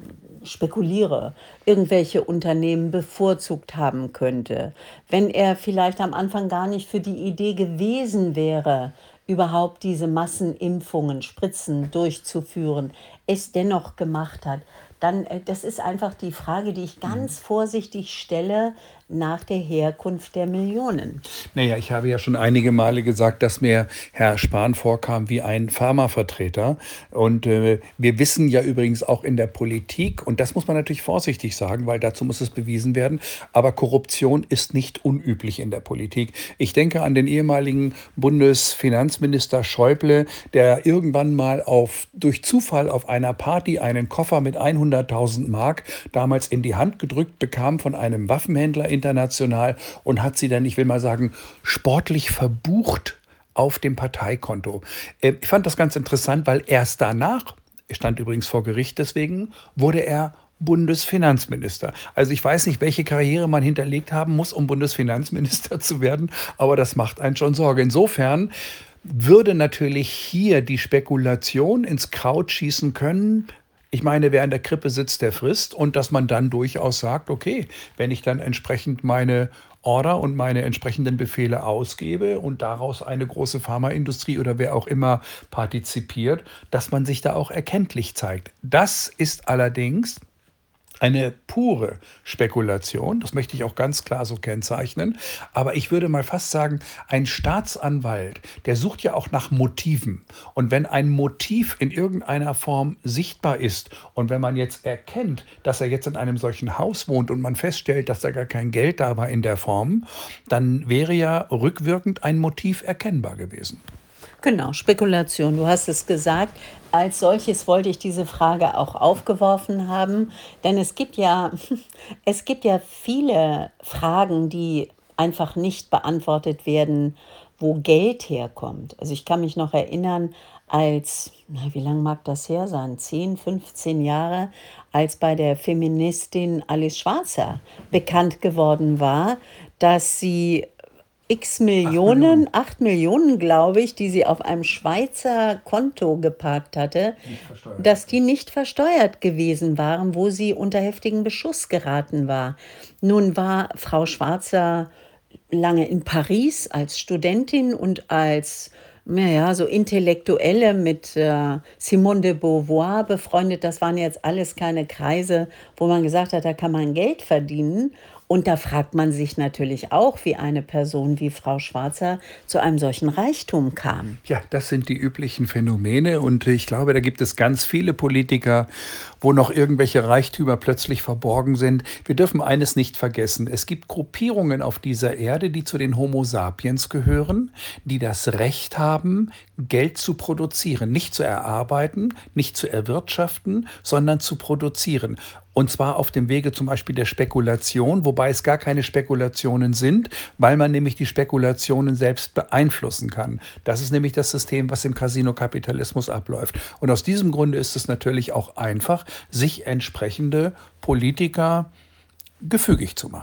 spekuliere, irgendwelche Unternehmen bevorzugt haben könnte, wenn er vielleicht am Anfang gar nicht für die Idee gewesen wäre, überhaupt diese Massenimpfungen, Spritzen durchzuführen, es dennoch gemacht hat, dann, äh, das ist einfach die Frage, die ich ganz vorsichtig stelle nach der Herkunft der Millionen. Naja, ich habe ja schon einige Male gesagt, dass mir Herr Spahn vorkam wie ein Pharmavertreter. Und äh, wir wissen ja übrigens auch in der Politik, und das muss man natürlich vorsichtig sagen, weil dazu muss es bewiesen werden, aber Korruption ist nicht unüblich in der Politik. Ich denke an den ehemaligen Bundesfinanzminister Schäuble, der irgendwann mal auf, durch Zufall auf einer Party einen Koffer mit hunderttausend Mark damals in die Hand gedrückt bekam von einem Waffenhändler international und hat sie dann, ich will mal sagen, sportlich verbucht auf dem Parteikonto. Äh, Ich fand das ganz interessant, weil erst danach, er stand übrigens vor Gericht deswegen, wurde er Bundesfinanzminister. Also ich weiß nicht, welche Karriere man hinterlegt haben muss, um Bundesfinanzminister zu werden, aber das macht einen schon Sorge. Insofern würde natürlich hier die Spekulation ins Kraut schießen können. Ich meine, wer an der Krippe sitzt, der frisst. Und dass man dann durchaus sagt, okay, wenn ich dann entsprechend meine Order und meine entsprechenden Befehle ausgebe und daraus eine große Pharmaindustrie oder wer auch immer partizipiert, dass man sich da auch erkenntlich zeigt. Das ist allerdings eine pure Spekulation, das möchte ich auch ganz klar so kennzeichnen. Aber ich würde mal fast sagen, ein Staatsanwalt, der sucht ja auch nach Motiven. Und wenn ein Motiv in irgendeiner Form sichtbar ist und wenn man jetzt erkennt, dass er jetzt in einem solchen Haus wohnt und man feststellt, dass da gar kein Geld da war in der Form, dann wäre ja rückwirkend ein Motiv erkennbar gewesen. Genau, Spekulation, du hast es gesagt. Als solches wollte ich diese Frage auch aufgeworfen haben, denn es gibt ja, es gibt ja viele Fragen, die einfach nicht beantwortet werden, wo Geld herkommt. Also ich kann mich noch erinnern, als, na, wie lange mag das her sein? zehn, fünfzehn Jahre, als bei der Feministin Alice Schwarzer bekannt geworden war, dass sie x Millionen, acht Millionen, glaube ich, die sie auf einem Schweizer Konto geparkt hatte, dass die nicht versteuert gewesen waren, wo sie unter heftigen Beschuss geraten war. Nun war Frau Schwarzer lange in Paris als Studentin und als, naja, so Intellektuelle mit äh, Simone de Beauvoir befreundet. Das waren jetzt alles keine Kreise, wo man gesagt hat, da kann man Geld verdienen. Und da fragt man sich natürlich auch, wie eine Person wie Frau Schwarzer zu einem solchen Reichtum kam. Ja, das sind die üblichen Phänomene und ich glaube, da gibt es ganz viele Politiker, wo noch irgendwelche Reichtümer plötzlich verborgen sind. Wir dürfen eines nicht vergessen. Es gibt Gruppierungen auf dieser Erde, die zu den Homo sapiens gehören, die das Recht haben, Geld zu produzieren. Nicht zu erarbeiten, nicht zu erwirtschaften, sondern zu produzieren. Und zwar auf dem Wege zum Beispiel der Spekulation, wobei es gar keine Spekulationen sind, weil man nämlich die Spekulationen selbst beeinflussen kann. Das ist nämlich das System, was im Casino-Kapitalismus abläuft. Und aus diesem Grunde ist es natürlich auch einfach, sich entsprechende Politiker gefügig zu machen.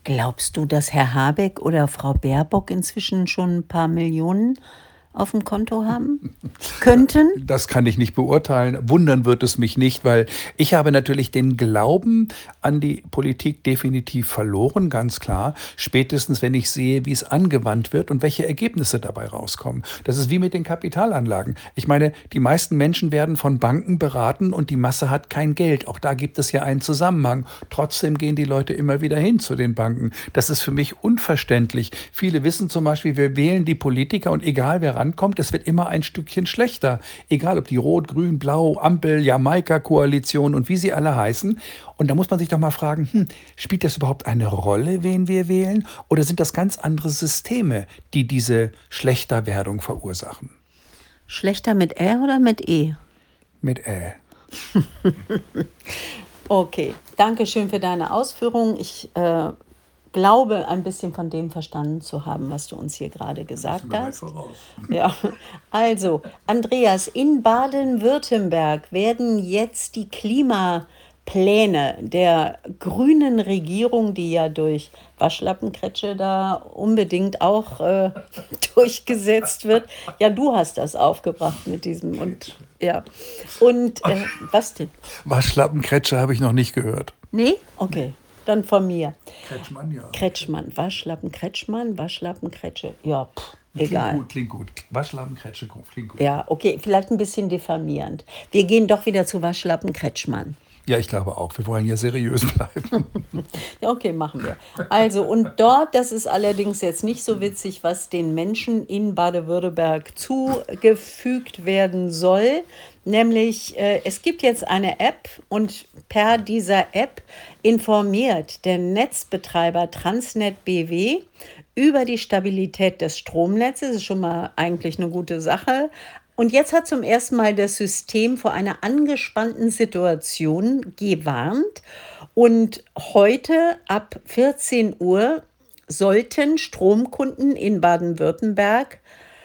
Glaubst du, dass Herr Habeck oder Frau Baerbock inzwischen schon ein paar Millionen auf dem Konto haben könnten? Das kann ich nicht beurteilen. Wundern wird es mich nicht, weil ich habe natürlich den Glauben an die Politik definitiv verloren, ganz klar. Spätestens, wenn ich sehe, wie es angewandt wird und welche Ergebnisse dabei rauskommen. Das ist wie mit den Kapitalanlagen. Ich meine, die meisten Menschen werden von Banken beraten und die Masse hat kein Geld. Auch da gibt es ja einen Zusammenhang. Trotzdem gehen die Leute immer wieder hin zu den Banken. Das ist für mich unverständlich. Viele wissen zum Beispiel, wir wählen die Politiker und egal wer rankommt, es wird immer ein Stückchen schlechter. Egal ob die Rot, Grün, Blau, Ampel, Jamaika-Koalition und wie sie alle heißen. Und da muss man sich doch mal fragen, hm, spielt das überhaupt eine Rolle, wen wir wählen? Oder sind das ganz andere Systeme, die diese Schlechterwerdung verursachen? Schlechter mit Ä oder mit E? Mit Ä. Okay, danke schön für deine Ausführungen. Ich äh, glaube, ein bisschen von dem verstanden zu haben, was du uns hier gerade gesagt hast. Ja, also, Andreas, in Baden-Württemberg werden jetzt die Klimapläne der grünen Regierung, die ja durch Waschlappenkretsche da unbedingt auch äh, durchgesetzt wird. Ja, du hast das aufgebracht mit diesem und ja. Und äh, was denn? Waschlappenkretsche habe ich noch nicht gehört. Nee? Okay, dann von mir. Kretschmann, ja. Kretschmann, Waschlappen, Kretschmann, Waschlappen, Kretsche. Ja, pff, Klingt egal. gut, klingt gut. Waschlappenkretsche, klingt gut. Ja, okay, vielleicht ein bisschen diffamierend. Wir gehen doch wieder zu Waschlappen, Kretschmann. Ja, ich glaube auch. Wir wollen ja seriös bleiben. Ja, okay, machen wir. Also, und dort, das ist allerdings jetzt nicht so witzig, was den Menschen in Baden-Württemberg zugefügt werden soll. Nämlich, äh, es gibt jetzt eine App und per dieser App informiert der Netzbetreiber Transnet B W über die Stabilität des Stromnetzes. Das ist schon mal eigentlich eine gute Sache. Und jetzt hat zum ersten Mal das System vor einer angespannten Situation gewarnt. Und heute ab vierzehn Uhr sollten Stromkunden in Baden-Württemberg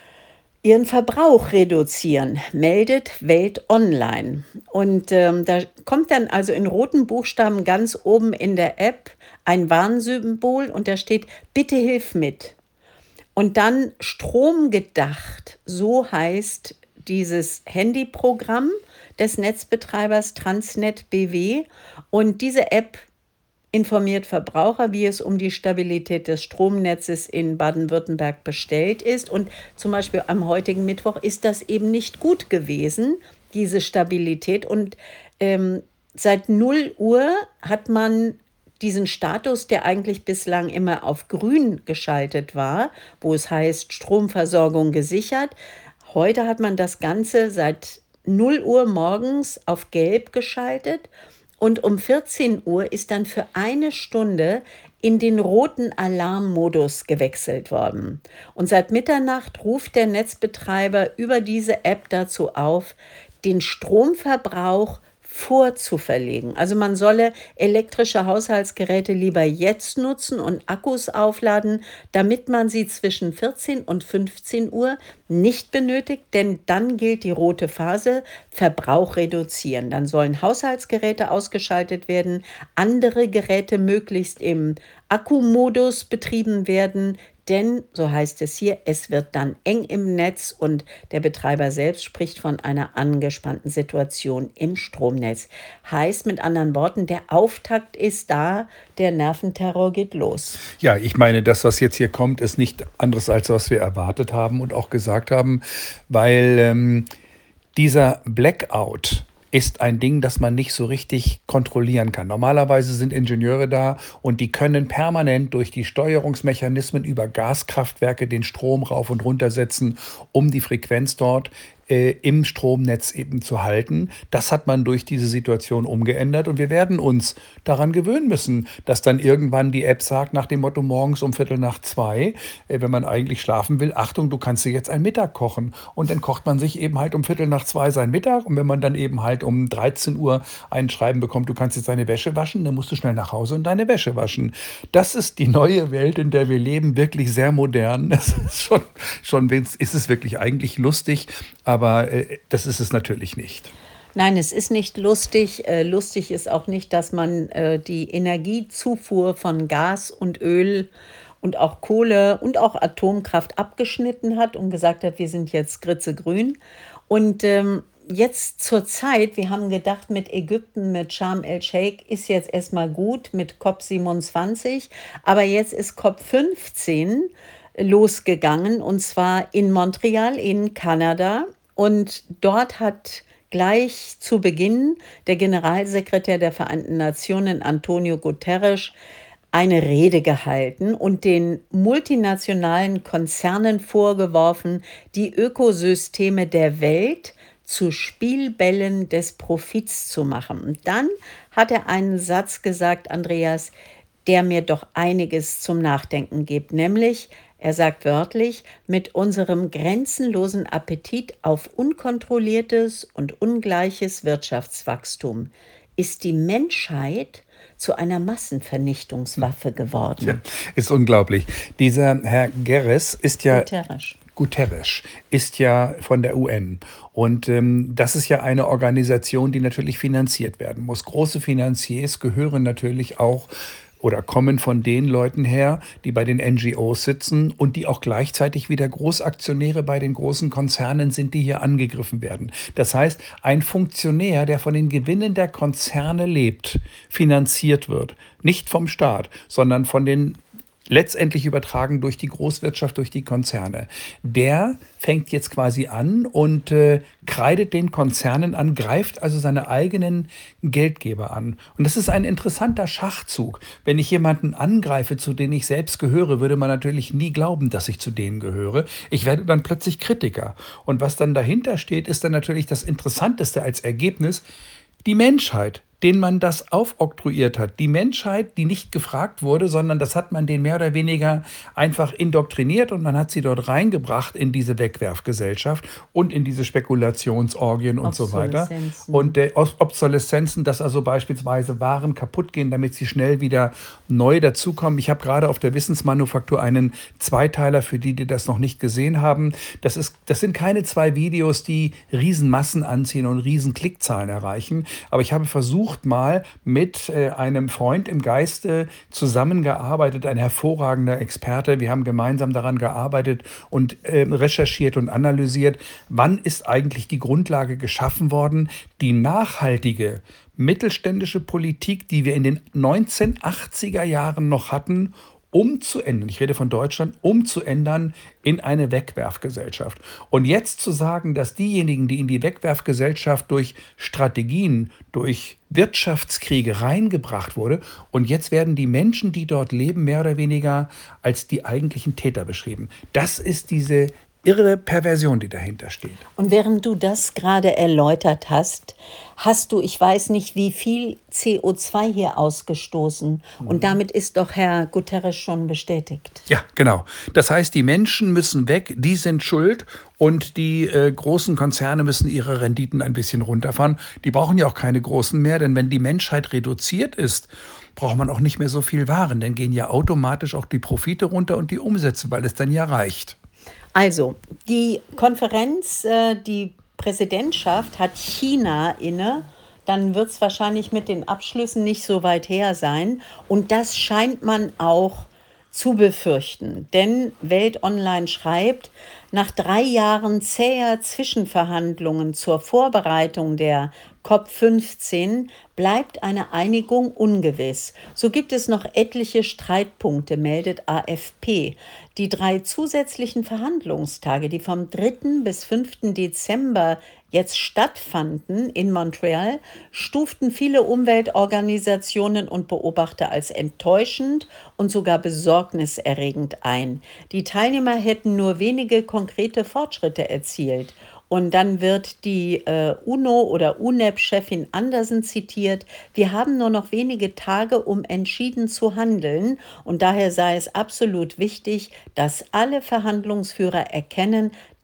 ihren Verbrauch reduzieren, meldet Welt Online. Und ähm, da kommt dann also in roten Buchstaben ganz oben in der App ein Warnsymbol und da steht, bitte hilf mit. Und dann Strom gedacht, so heißt dieses Handyprogramm des Netzbetreibers Transnet B W. Und diese App informiert Verbraucher, wie es um die Stabilität des Stromnetzes in Baden-Württemberg bestellt ist. Und zum Beispiel am heutigen Mittwoch ist das eben nicht gut gewesen, diese Stabilität. Und ähm, seit null Uhr hat man diesen Status, der eigentlich bislang immer auf grün geschaltet war, wo es heißt Stromversorgung gesichert. Heute hat man das Ganze seit null Uhr morgens auf gelb geschaltet und um vierzehn Uhr ist dann für eine Stunde in den roten Alarmmodus gewechselt worden. Und seit Mitternacht ruft der Netzbetreiber über diese App dazu auf, den Stromverbrauch vorzuverlegen. Also man solle elektrische Haushaltsgeräte lieber jetzt nutzen und Akkus aufladen, damit man sie zwischen vierzehn und fünfzehn Uhr nicht benötigt, denn dann gilt die rote Phase, Verbrauch reduzieren. Dann sollen Haushaltsgeräte ausgeschaltet werden, andere Geräte möglichst im Akkumodus betrieben werden, denn, so heißt es hier, es wird dann eng im Netz und der Betreiber selbst spricht von einer angespannten Situation im Stromnetz. Heißt mit anderen Worten, der Auftakt ist da, der Nerventerror geht los. Ja, ich meine, das, was jetzt hier kommt, ist nicht anderes, als was wir erwartet haben und auch gesagt haben, weil ähm, dieser Blackout ist ein Ding, das man nicht so richtig kontrollieren kann. Normalerweise sind Ingenieure da und die können permanent durch die Steuerungsmechanismen über Gaskraftwerke den Strom rauf und runter setzen, um die Frequenz dort äh, im Stromnetz eben zu halten. Das hat man durch diese Situation umgeändert und wir werden uns daran gewöhnen müssen, dass dann irgendwann die App sagt nach dem Motto morgens um Viertel nach zwei, äh, wenn man eigentlich schlafen will, Achtung, du kannst dir jetzt ein Mittag kochen. Und dann kocht man sich eben halt um Viertel nach zwei sein Mittag und wenn man dann eben halt um dreizehn Uhr ein Schreiben bekommt, du kannst jetzt deine Wäsche waschen, dann musst du schnell nach Hause und deine Wäsche waschen. Das ist die neue Welt, in der wir leben, wirklich sehr modern. Das ist schon, schon ist es wirklich eigentlich lustig, aber äh, das ist es natürlich nicht. Nein, es ist nicht lustig. Äh, lustig ist auch nicht, dass man äh, die Energiezufuhr von Gas und Öl und auch Kohle und auch Atomkraft abgeschnitten hat und gesagt hat, wir sind jetzt grützegrün. Und ähm, jetzt zur Zeit, wir haben gedacht, mit Ägypten, mit Sharm el-Sheikh ist jetzt erstmal gut, mit COP siebenundzwanzig, aber jetzt ist COP fünfzehn losgegangen und zwar in Montreal in Kanada. Und dort hat gleich zu Beginn der Generalsekretär der Vereinten Nationen, Antonio Guterres, eine Rede gehalten und den multinationalen Konzernen vorgeworfen, die Ökosysteme der Welt zu Spielbällen des Profits zu machen. Und dann hat er einen Satz gesagt, Andreas, der mir doch einiges zum Nachdenken gibt, nämlich, er sagt wörtlich, mit unserem grenzenlosen Appetit auf unkontrolliertes und ungleiches Wirtschaftswachstum ist die Menschheit zu einer Massenvernichtungswaffe Ja, geworden. ist unglaublich. Dieser Herr Guterres ist ja Guterres. Guterres ist ja von der U N. Und ähm, das ist ja eine Organisation, die natürlich finanziert werden muss. Große Finanziers gehören natürlich auch oder kommen von den Leuten her, die bei den N G Os sitzen und die auch gleichzeitig wieder Großaktionäre bei den großen Konzernen sind, die hier angegriffen werden. Das heißt, ein Funktionär, der von den Gewinnen der Konzerne lebt, finanziert wird. Nicht vom Staat, sondern von den letztendlich übertragen durch die Großwirtschaft, durch die Konzerne. Der fängt jetzt quasi an und äh, kreidet den Konzernen an, greift also seine eigenen Geldgeber an. Und das ist ein interessanter Schachzug. Wenn ich jemanden angreife, zu denen ich selbst gehöre, würde man natürlich nie glauben, dass ich zu denen gehöre. Ich werde dann plötzlich Kritiker. Und was dann dahinter steht, ist dann natürlich das Interessanteste als Ergebnis, die Menschheit, denen man das aufoktroyiert hat. Die Menschheit, die nicht gefragt wurde, sondern das hat man denen mehr oder weniger einfach indoktriniert und man hat sie dort reingebracht in diese Wegwerfgesellschaft und in diese Spekulationsorgien und so weiter. Und Obsoleszenzen. der Os- Obsoleszenzen, dass also beispielsweise Waren kaputt gehen, damit sie schnell wieder neu dazukommen. Ich habe gerade auf der Wissensmanufaktur einen Zweiteiler für die, die das noch nicht gesehen haben. Das ist, das sind keine zwei Videos, die Riesenmassen anziehen und riesen Klickzahlen erreichen. Aber ich habe versucht, mal mit äh, einem Freund im Geiste zusammengearbeitet, ein hervorragender Experte. Wir haben gemeinsam daran gearbeitet und äh, recherchiert und analysiert, wann ist eigentlich die Grundlage geschaffen worden, die nachhaltige mittelständische Politik, die wir in den neunzehnhundertachtziger Jahren noch hatten, umzuändern, ich rede von Deutschland, umzuändern in eine Wegwerfgesellschaft. Und jetzt zu sagen, dass diejenigen, die in die Wegwerfgesellschaft durch Strategien, durch Wirtschaftskriege reingebracht wurde, und jetzt werden die Menschen, die dort leben, mehr oder weniger als die eigentlichen Täter beschrieben. Das ist diese irre Perversion, die dahinter steht. Und während du das gerade erläutert hast, hast du, ich weiß nicht, wie viel C O zwei hier ausgestoßen. Und damit ist doch Herr Guterres schon bestätigt. Ja, genau. Das heißt, die Menschen müssen weg, die sind schuld und die äh, großen Konzerne müssen ihre Renditen ein bisschen runterfahren. Die brauchen ja auch keine großen mehr, denn wenn die Menschheit reduziert ist, braucht man auch nicht mehr so viel Waren. Dann gehen ja automatisch auch die Profite runter und die Umsätze, weil es dann ja reicht. Also, die Konferenz, äh, die Präsidentschaft hat China inne. Dann wird es wahrscheinlich mit den Abschlüssen nicht so weit her sein. Und das scheint man auch zu befürchten. Denn Welt Online schreibt, nach drei Jahren zäher Zwischenverhandlungen zur Vorbereitung der COP fünfzehn bleibt eine Einigung ungewiss. So gibt es noch etliche Streitpunkte, meldet A F P. Die drei zusätzlichen Verhandlungstage, die vom dritten bis fünften Dezember jetzt stattfanden in Montreal, stuften viele Umweltorganisationen und Beobachter als enttäuschend und sogar besorgniserregend ein. Die Teilnehmer hätten nur wenige konkrete Fortschritte erzielt. Und dann wird die äh, UNO- oder U N E P-Chefin Andersen zitiert, wir haben nur noch wenige Tage, um entschieden zu handeln. Und daher sei es absolut wichtig, dass alle Verhandlungsführer erkennen,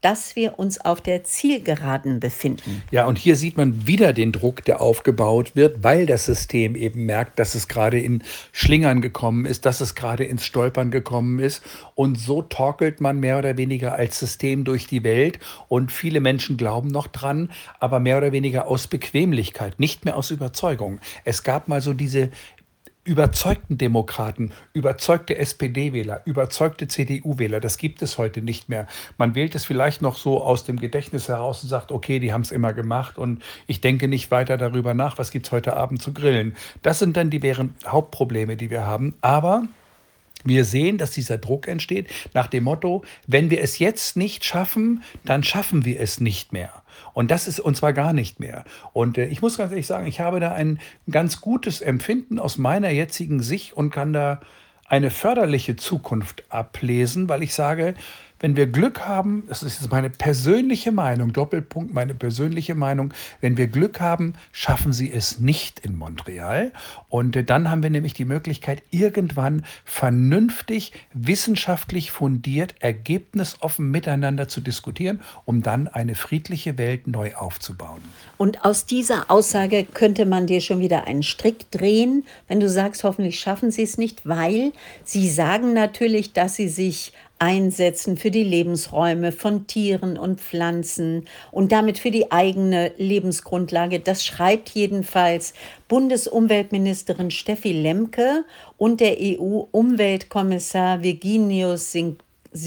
dass wir uns auf der Zielgeraden befinden. Ja, und hier sieht man wieder den Druck, der aufgebaut wird, weil das System eben merkt, dass es gerade in Schlingern gekommen ist, dass es gerade ins Stolpern gekommen ist. Und so torkelt man mehr oder weniger als System durch die Welt. Und viele Menschen glauben noch dran, aber mehr oder weniger aus Bequemlichkeit, nicht mehr aus Überzeugung. Es gab mal so diese überzeugten Demokraten, überzeugte S P D-Wähler, überzeugte C D U-Wähler, das gibt es heute nicht mehr. Man wählt es vielleicht noch so aus dem Gedächtnis heraus und sagt, okay, die haben es immer gemacht und ich denke nicht weiter darüber nach, was gibt es heute Abend zu grillen. Das sind dann die wären Hauptprobleme, die wir haben. Aber wir sehen, dass dieser Druck entsteht nach dem Motto, wenn wir es jetzt nicht schaffen, dann schaffen wir es nicht mehr. Und das ist und zwar gar nicht mehr. Und äh, ich muss ganz ehrlich sagen, ich habe da ein ganz gutes Empfinden aus meiner jetzigen Sicht und kann da eine förderliche Zukunft ablesen, weil ich sage, wenn wir Glück haben, das ist jetzt meine persönliche Meinung, Doppelpunkt, meine persönliche Meinung, wenn wir Glück haben, schaffen sie es nicht in Montreal. Und äh, dann haben wir nämlich die Möglichkeit, irgendwann vernünftig, wissenschaftlich fundiert, ergebnisoffen miteinander zu diskutieren, um dann eine friedliche Welt neu aufzubauen. Und aus dieser Aussage könnte man dir schon wieder einen Strick drehen, wenn du sagst, hoffentlich schaffen sie es nicht, weil sie sagen natürlich, dass sie sich einsetzen für die Lebensräume von Tieren und Pflanzen und damit für die eigene Lebensgrundlage. Das schreibt jedenfalls Bundesumweltministerin Steffi Lemke und der E U-Umweltkommissar Virginijus Sin-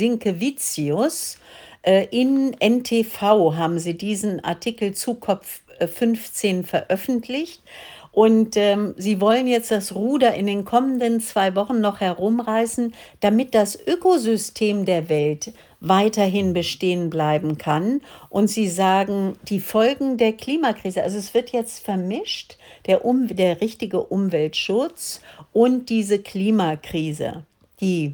Sinkevicius. Äh, In N T V haben sie diesen Artikel zu COP fünfzehn veröffentlicht. Und ähm, sie wollen jetzt das Ruder in den kommenden zwei Wochen noch herumreißen, damit das Ökosystem der Welt weiterhin bestehen bleiben kann. Und sie sagen, die Folgen der Klimakrise, also es wird jetzt vermischt, der, um, der richtige Umweltschutz und diese Klimakrise, die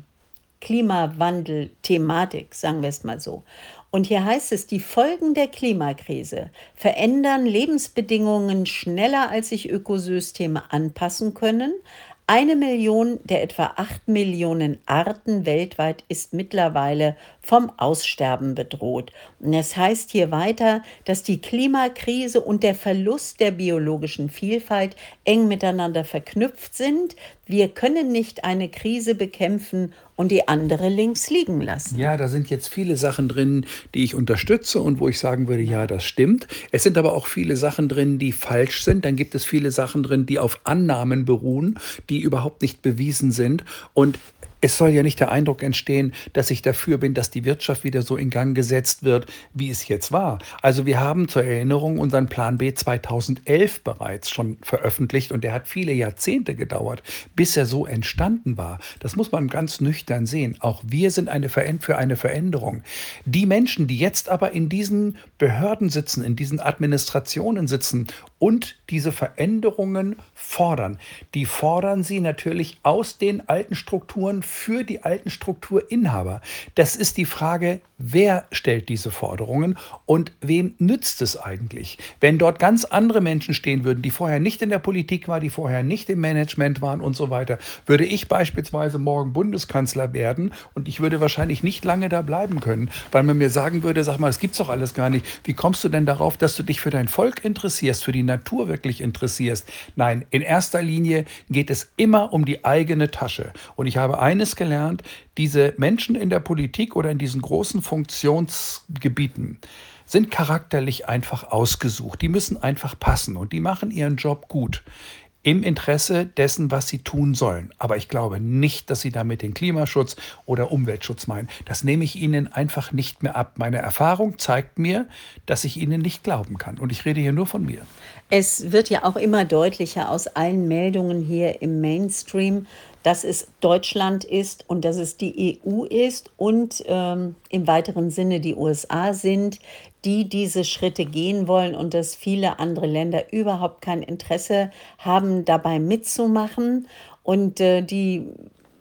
Klimawandel-Thematik, sagen wir es mal so. Und hier heißt es, die Folgen der Klimakrise verändern Lebensbedingungen schneller, als sich Ökosysteme anpassen können. Eine Million der etwa acht Millionen Arten weltweit ist mittlerweile vom Aussterben bedroht. Und es heißt hier weiter, dass die Klimakrise und der Verlust der biologischen Vielfalt eng miteinander verknüpft sind. Wir können nicht eine Krise bekämpfen und die andere links liegen lassen. Ja, da sind jetzt viele Sachen drin, die ich unterstütze und wo ich sagen würde, ja, das stimmt. Es sind aber auch viele Sachen drin, die falsch sind. Dann gibt es viele Sachen drin, die auf Annahmen beruhen, die überhaupt nicht bewiesen sind. Und es soll ja nicht der Eindruck entstehen, dass ich dafür bin, dass die Wirtschaft wieder so in Gang gesetzt wird, wie es jetzt war. Also wir haben zur Erinnerung unseren Plan B zweitausendelf bereits schon veröffentlicht und der hat viele Jahrzehnte gedauert, bis er so entstanden war. Das muss man ganz nüchtern sehen. Auch wir sind eine Veränd- für eine Veränderung. Die Menschen, die jetzt aber in diesen Behörden sitzen, in diesen Administrationen sitzen und diese Veränderungen fordern, die fordern sie natürlich aus den alten Strukturen für die alten Strukturinhaber. Das ist die Frage, wer stellt diese Forderungen und wem nützt es eigentlich? Wenn dort ganz andere Menschen stehen würden, die vorher nicht in der Politik waren, die vorher nicht im Management waren und so weiter, würde ich beispielsweise morgen Bundeskanzler werden und ich würde wahrscheinlich nicht lange da bleiben können, weil man mir sagen würde, sag mal, das gibt's doch alles gar nicht. Wie kommst du denn darauf, dass du dich für dein Volk interessierst, für die Natur wirklich interessierst? Nein, in erster Linie geht es immer um die eigene Tasche. Und ich habe eines gelernt, diese Menschen in der Politik oder in diesen großen Funktionsgebieten sind charakterlich einfach ausgesucht. Die müssen einfach passen und die machen ihren Job gut im Interesse dessen, was sie tun sollen. Aber ich glaube nicht, dass sie damit den Klimaschutz oder Umweltschutz meinen. Das nehme ich ihnen einfach nicht mehr ab. Meine Erfahrung zeigt mir, dass ich ihnen nicht glauben kann. Und ich rede hier nur von mir. Es wird ja auch immer deutlicher aus allen Meldungen hier im Mainstream, dass es Deutschland ist und dass es die E U ist und ähm, im weiteren Sinne die U S A sind, die diese Schritte gehen wollen und dass viele andere Länder überhaupt kein Interesse haben, dabei mitzumachen. Und äh, die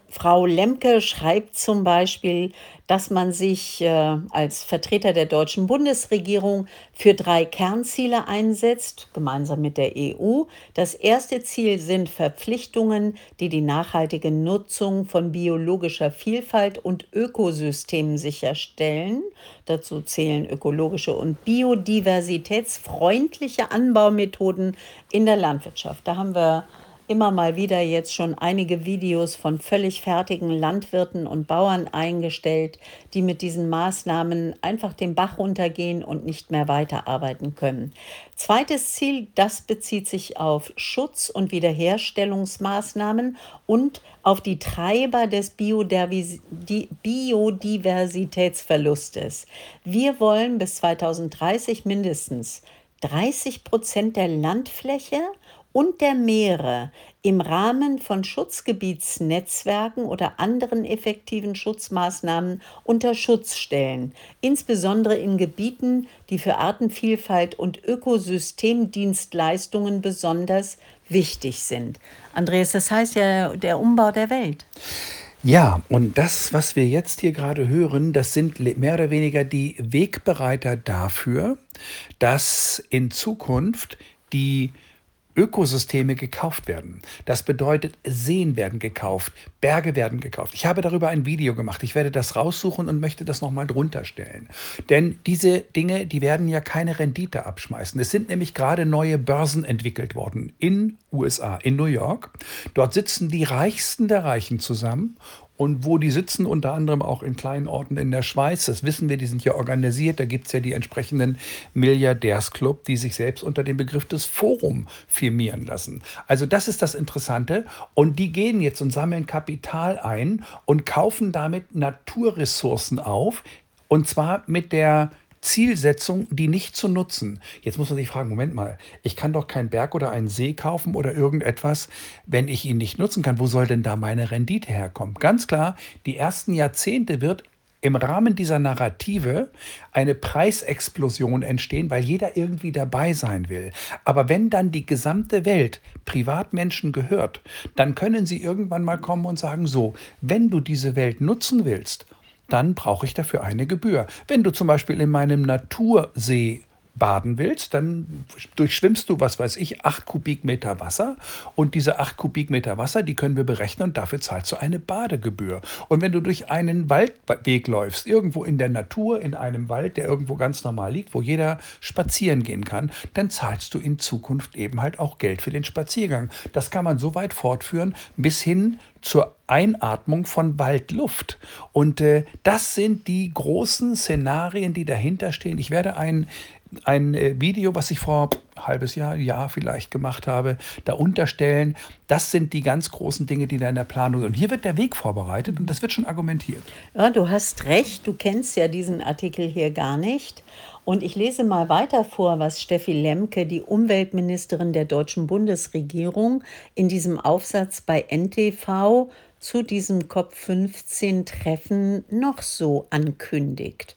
Frau Lemke schreibt zum Beispiel, dass man sich äh, als Vertreter der deutschen Bundesregierung für drei Kernziele einsetzt, gemeinsam mit der E U. Das erste Ziel sind Verpflichtungen, die die nachhaltige Nutzung von biologischer Vielfalt und Ökosystemen sicherstellen. Dazu zählen ökologische und biodiversitätsfreundliche Anbaumethoden in der Landwirtschaft. Da haben wir immer mal wieder jetzt schon einige Videos von völlig fertigen Landwirten und Bauern eingestellt, die mit diesen Maßnahmen einfach den Bach runtergehen und nicht mehr weiterarbeiten können. Zweites Ziel, das bezieht sich auf Schutz- und Wiederherstellungsmaßnahmen und auf die Treiber des Biodiversi- die- Biodiversitätsverlustes. Wir wollen bis zweitausenddreißig mindestens dreißig Prozent der Landfläche und der Meere im Rahmen von Schutzgebietsnetzwerken oder anderen effektiven Schutzmaßnahmen unter Schutz stellen, insbesondere in Gebieten, die für Artenvielfalt und Ökosystemdienstleistungen besonders wichtig sind. Andreas, das heißt ja der Umbau der Welt. Ja, und das, was wir jetzt hier gerade hören, das sind le- mehr oder weniger die Wegbereiter dafür, dass in Zukunft die Ökosysteme gekauft werden. Das bedeutet, Seen werden gekauft, Berge werden gekauft. Ich habe darüber ein Video gemacht. Ich werde das raussuchen und möchte das nochmal drunter stellen. Denn diese Dinge, die werden ja keine Rendite abschmeißen. Es sind nämlich gerade neue Börsen entwickelt worden in U S A, in New York. Dort sitzen die Reichsten der Reichen zusammen. Und wo die sitzen, unter anderem auch in kleinen Orten in der Schweiz, das wissen wir, die sind ja organisiert, da gibt es ja die entsprechenden Milliardärsclub, die sich selbst unter dem Begriff des Forum firmieren lassen. Also das ist das Interessante. Und die gehen jetzt und sammeln Kapital ein und kaufen damit Naturressourcen auf. Und zwar mit der Zielsetzung, die nicht zu nutzen. Jetzt muss man sich fragen, Moment mal, ich kann doch keinen Berg oder einen See kaufen oder irgendetwas, wenn ich ihn nicht nutzen kann. Wo soll denn da meine Rendite herkommen? Ganz klar, die ersten Jahrzehnte wird im Rahmen dieser Narrative eine Preisexplosion entstehen, weil jeder irgendwie dabei sein will. Aber wenn dann die gesamte Welt Privatmenschen gehört, dann können sie irgendwann mal kommen und sagen, so, wenn du diese Welt nutzen willst, dann brauche ich dafür eine Gebühr. Wenn du zum Beispiel in meinem Natursee baden willst, dann durchschwimmst du, was weiß ich, acht Kubikmeter Wasser. Und diese acht Kubikmeter Wasser, die können wir berechnen und dafür zahlst du eine Badegebühr. Und wenn du durch einen Waldweg läufst, irgendwo in der Natur, in einem Wald, der irgendwo ganz normal liegt, wo jeder spazieren gehen kann, dann zahlst du in Zukunft eben halt auch Geld für den Spaziergang. Das kann man so weit fortführen, bis hin zur Einatmung von Waldluft. Und äh, das sind die großen Szenarien, die dahinter stehen. Ich werde ein, ein äh, Video, was ich vor ein halbes Jahr, Jahr vielleicht gemacht habe, da unterstellen. Das sind die ganz großen Dinge, die da in der Planung sind. Und hier wird der Weg vorbereitet und das wird schon argumentiert. Ja, du hast recht, du kennst ja diesen Artikel hier gar nicht. Und ich lese mal weiter vor, was Steffi Lemke, die Umweltministerin der deutschen Bundesregierung, in diesem Aufsatz bei N T V zu diesem COP fünfzehn Treffen noch so ankündigt.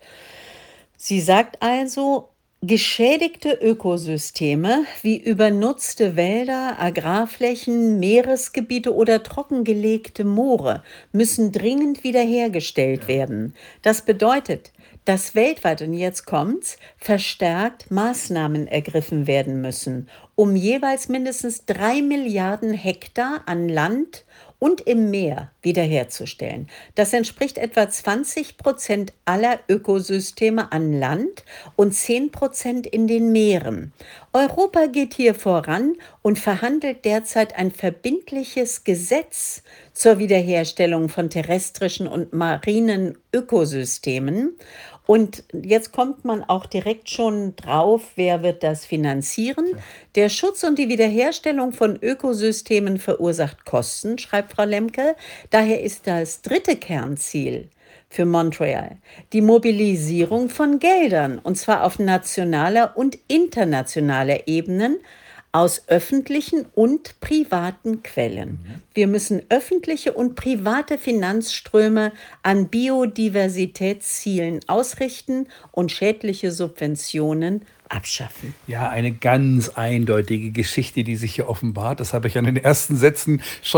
Sie sagt also, geschädigte Ökosysteme wie übernutzte Wälder, Agrarflächen, Meeresgebiete oder trockengelegte Moore müssen dringend wiederhergestellt werden. Das bedeutet, dass weltweit, und jetzt kommt's, verstärkt Maßnahmen ergriffen werden müssen, um jeweils mindestens drei Milliarden Hektar an Land und im Meer wiederherzustellen. Das entspricht etwa zwanzig Prozent aller Ökosysteme an Land und zehn Prozent in den Meeren. Europa geht hier voran und verhandelt derzeit ein verbindliches Gesetz zur Wiederherstellung von terrestrischen und marinen Ökosystemen. Und jetzt kommt man auch direkt schon drauf, wer wird das finanzieren? Der Schutz und die Wiederherstellung von Ökosystemen verursacht Kosten, schreibt Frau Lemke. Daher ist das dritte Kernziel für Montreal die Mobilisierung von Geldern, und zwar auf nationaler und internationaler Ebene, aus öffentlichen und privaten Quellen. Wir müssen öffentliche und private Finanzströme an Biodiversitätszielen ausrichten und schädliche Subventionen abschaffen. Ja, eine ganz eindeutige Geschichte, die sich hier offenbart. Das habe ich an den ersten Sätzen schon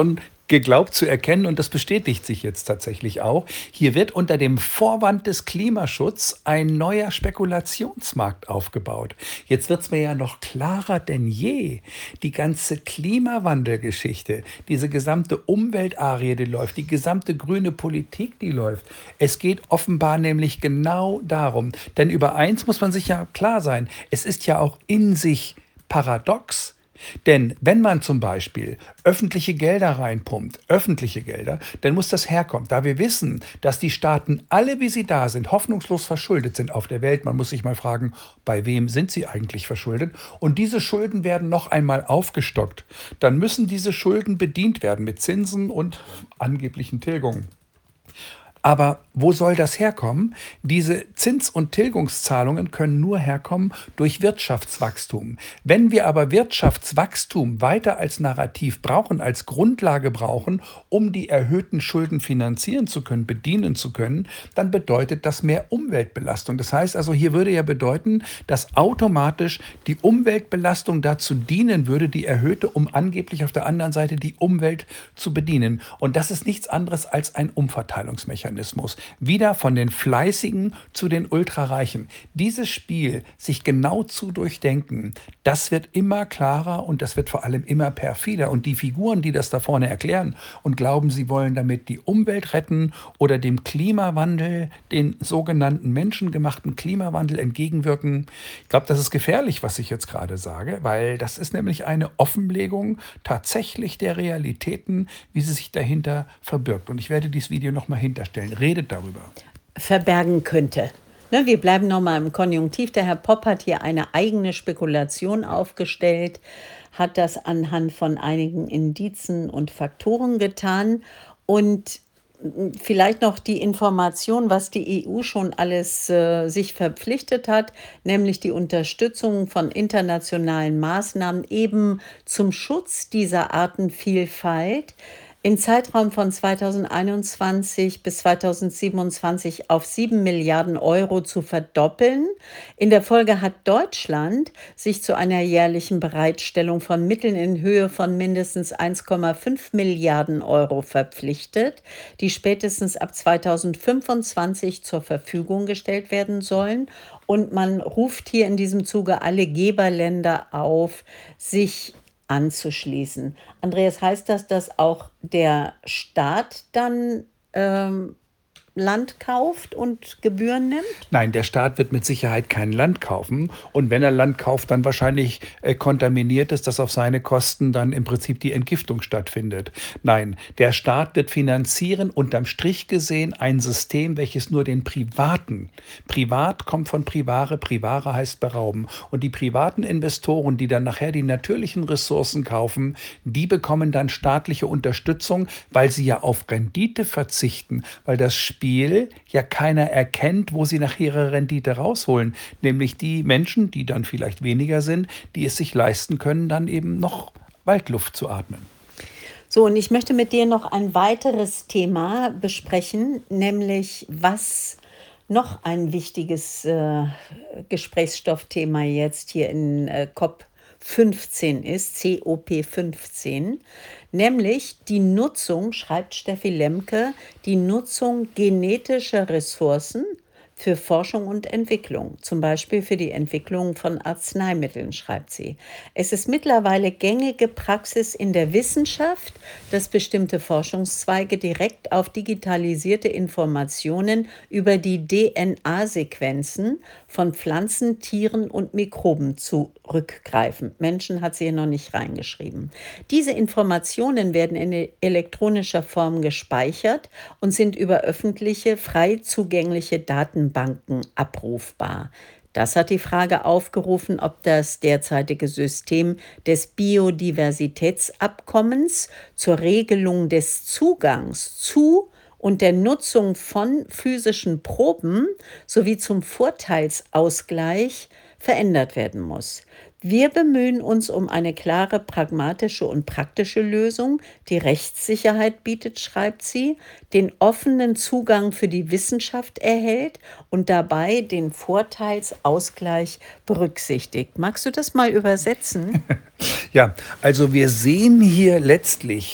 geglaubt zu erkennen und das bestätigt sich jetzt tatsächlich auch. Hier wird unter dem Vorwand des Klimaschutzes ein neuer Spekulationsmarkt aufgebaut. Jetzt wird es mir ja noch klarer denn je. Die ganze Klimawandelgeschichte, diese gesamte Umweltarie, die läuft, die gesamte grüne Politik, die läuft. Es geht offenbar nämlich genau darum. Denn über eins muss man sich ja klar sein. Es ist ja auch in sich paradox. Denn wenn man zum Beispiel öffentliche Gelder reinpumpt, öffentliche Gelder, dann muss das herkommen. Da wir wissen, dass die Staaten alle, wie sie da sind, hoffnungslos verschuldet sind auf der Welt. Man muss sich mal fragen, bei wem sind sie eigentlich verschuldet? Und diese Schulden werden noch einmal aufgestockt. Dann müssen diese Schulden bedient werden mit Zinsen und angeblichen Tilgungen. Aber wo soll das herkommen? Diese Zins- und Tilgungszahlungen können nur herkommen durch Wirtschaftswachstum. Wenn wir aber Wirtschaftswachstum weiter als Narrativ brauchen, als Grundlage brauchen, um die erhöhten Schulden finanzieren zu können, bedienen zu können, dann bedeutet das mehr Umweltbelastung. Das heißt also, hier würde ja bedeuten, dass automatisch die Umweltbelastung dazu dienen würde, die erhöhte, um angeblich auf der anderen Seite die Umwelt zu bedienen. Und das ist nichts anderes als ein Umverteilungsmechanismus. Wieder von den Fleißigen zu den Ultrareichen. Dieses Spiel, sich genau zu durchdenken, das wird immer klarer und das wird vor allem immer perfider. Und die Figuren, die das da vorne erklären und glauben, sie wollen damit die Umwelt retten oder dem Klimawandel, den sogenannten menschengemachten Klimawandel entgegenwirken, ich glaube, das ist gefährlich, was ich jetzt gerade sage, weil das ist nämlich eine Offenlegung tatsächlich der Realitäten, wie sie sich dahinter verbirgt. Und ich werde dieses Video nochmal hinterstellen. Redet darüber. Verbergen könnte. Ne, wir bleiben nochmal im Konjunktiv. Der Herr Popp hat hier eine eigene Spekulation aufgestellt, hat das anhand von einigen Indizen und Faktoren getan und vielleicht noch die Information, was die E U schon alles äh, sich verpflichtet hat, nämlich die Unterstützung von internationalen Maßnahmen eben zum Schutz dieser Artenvielfalt im Zeitraum von zweitausendeinundzwanzig bis zweitausendsiebenundzwanzig auf sieben Milliarden Euro zu verdoppeln. In der Folge hat Deutschland sich zu einer jährlichen Bereitstellung von Mitteln in Höhe von mindestens eins Komma fünf Milliarden Euro verpflichtet, die spätestens ab zweitausendfünfundzwanzig zur Verfügung gestellt werden sollen. Und man ruft hier in diesem Zuge alle Geberländer auf, sich anzuschließen. Andreas, heißt das, dass auch der Staat dann ähm, Land kauft und Gebühren nimmt? Nein, der Staat wird mit Sicherheit kein Land kaufen. Und wenn er Land kauft, dann wahrscheinlich äh, kontaminiert ist, dass auf seine Kosten dann im Prinzip die Entgiftung stattfindet. Nein, der Staat wird finanzieren, unterm Strich gesehen, ein System, welches nur den Privaten, privat kommt von privare, privare heißt berauben. Und die privaten Investoren, die dann nachher die natürlichen Ressourcen kaufen, die bekommen dann staatliche Unterstützung, weil sie ja auf Rendite verzichten, weil das Spiel ja keiner erkennt, wo sie nach ihrer Rendite rausholen. Nämlich die Menschen, die dann vielleicht weniger sind, die es sich leisten können, dann eben noch Waldluft zu atmen. So, und ich möchte mit dir noch ein weiteres Thema besprechen, nämlich was noch ein wichtiges äh, Gesprächsstoffthema jetzt hier in äh, COP fünfzehn ist, C O P fünfzehn, nämlich die Nutzung, schreibt Steffi Lemke, die Nutzung genetischer Ressourcen für Forschung und Entwicklung, zum Beispiel für die Entwicklung von Arzneimitteln, schreibt sie. Es ist mittlerweile gängige Praxis in der Wissenschaft, dass bestimmte Forschungszweige direkt auf digitalisierte Informationen über die D N A-Sequenzen von Pflanzen, Tieren und Mikroben zurückgreifen. Menschen hat sie hier noch nicht reingeschrieben. Diese Informationen werden in elektronischer Form gespeichert und sind über öffentliche, frei zugängliche Datenbanken abrufbar. Das hat die Frage aufgerufen, ob das derzeitige System des Biodiversitätsabkommens zur Regelung des Zugangs zu und der Nutzung von physischen Proben sowie zum Vorteilsausgleich verändert werden muss. Wir bemühen uns um eine klare, pragmatische und praktische Lösung, die Rechtssicherheit bietet, schreibt sie, den offenen Zugang für die Wissenschaft erhält und dabei den Vorteilsausgleich berücksichtigt. Magst du das mal übersetzen? Ja, also wir sehen hier letztlich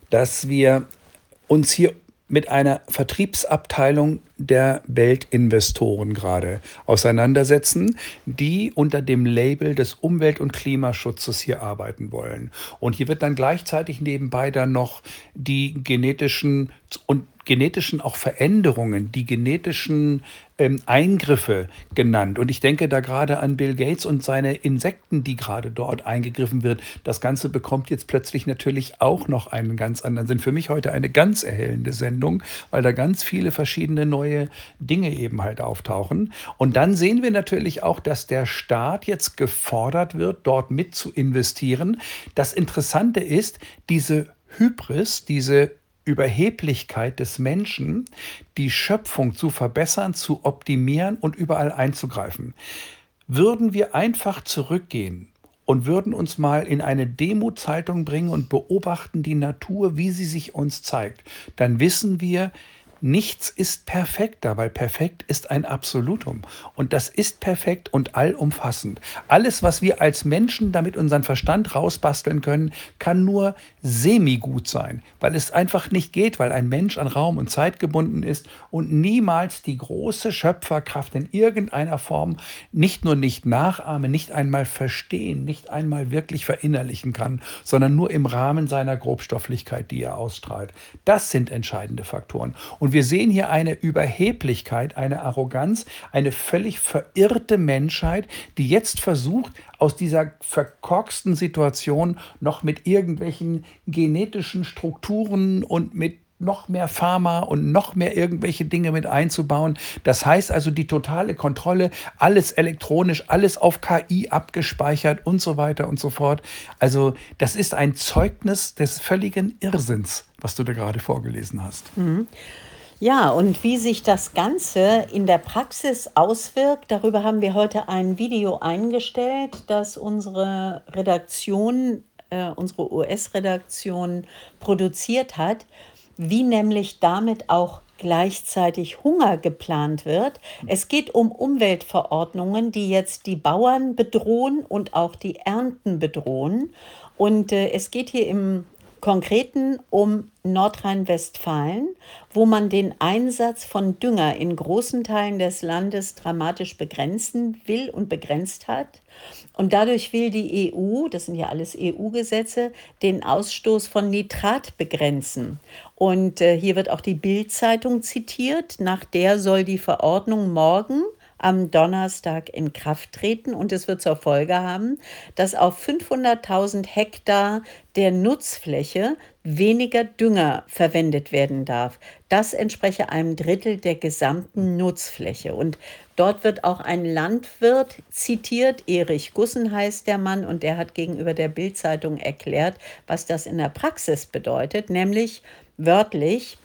dass wir uns hier mit einer Vertriebsabteilung der Weltinvestoren gerade auseinandersetzen, die unter dem Label des Umwelt- und Klimaschutzes hier arbeiten wollen. Und hier wird dann gleichzeitig nebenbei dann noch die genetischen und genetischen auch Veränderungen, die genetischen ähm, Eingriffe genannt. Und ich denke da gerade an Bill Gates und seine Insekten, die gerade dort eingegriffen wird. Das Ganze bekommt jetzt plötzlich natürlich auch noch einen ganz anderen Sinn. Für mich heute eine ganz erhellende Sendung, weil da ganz viele verschiedene neue Dinge eben halt auftauchen. Und dann sehen wir natürlich auch, dass der Staat jetzt gefordert wird, dort mit zu investieren. Das Interessante ist, diese Hybris, diese Überheblichkeit des Menschen, die Schöpfung zu verbessern, zu optimieren und überall einzugreifen. Würden wir einfach zurückgehen und würden uns mal in eine Demozeitung bringen und beobachten die Natur, wie sie sich uns zeigt, dann wissen wir, nichts ist perfekter, weil perfekt ist ein Absolutum. Und das ist perfekt und allumfassend. Alles, was wir als Menschen damit unseren Verstand rausbasteln können, kann nur semi-gut sein, weil es einfach nicht geht, weil ein Mensch an Raum und Zeit gebunden ist und niemals die große Schöpferkraft in irgendeiner Form nicht nur nicht nachahmen, nicht einmal verstehen, nicht einmal wirklich verinnerlichen kann, sondern nur im Rahmen seiner Grobstofflichkeit, die er ausstrahlt. Das sind entscheidende Faktoren. Und wir sehen hier eine Überheblichkeit, eine Arroganz, eine völlig verirrte Menschheit, die jetzt versucht, aus dieser verkorksten Situation noch mit irgendwelchen genetischen Strukturen und mit noch mehr Pharma und noch mehr irgendwelche Dinge mit einzubauen. Das heißt also die totale Kontrolle, alles elektronisch, alles auf K I abgespeichert und so weiter und so fort. Also das ist ein Zeugnis des völligen Irrsinns, was du da gerade vorgelesen hast. Mhm. Ja, und wie sich das Ganze in der Praxis auswirkt, darüber haben wir heute ein Video eingestellt, das unsere Redaktion, äh, unsere U S-Redaktion produziert hat, wie nämlich damit auch gleichzeitig Hunger geplant wird. Es geht um Umweltverordnungen, die jetzt die Bauern bedrohen und auch die Ernten bedrohen. Und äh, es geht hier im Konkreten um Nordrhein-Westfalen, wo man den Einsatz von Dünger in großen Teilen des Landes dramatisch begrenzen will und begrenzt hat. Und dadurch will die E U, das sind ja alles E U-Gesetze, den Ausstoß von Nitrat begrenzen. Und äh, hier wird auch die Bild-Zeitung zitiert, nach der soll die Verordnung morgen am Donnerstag in Kraft treten und es wird zur Folge haben, dass auf fünfhunderttausend Hektar der Nutzfläche weniger Dünger verwendet werden darf. Das entspreche einem Drittel der gesamten Nutzfläche. Und dort wird auch ein Landwirt zitiert, Erich Gussen heißt der Mann, und der hat gegenüber der Bild-Zeitung erklärt, was das in der Praxis bedeutet, nämlich wörtlich: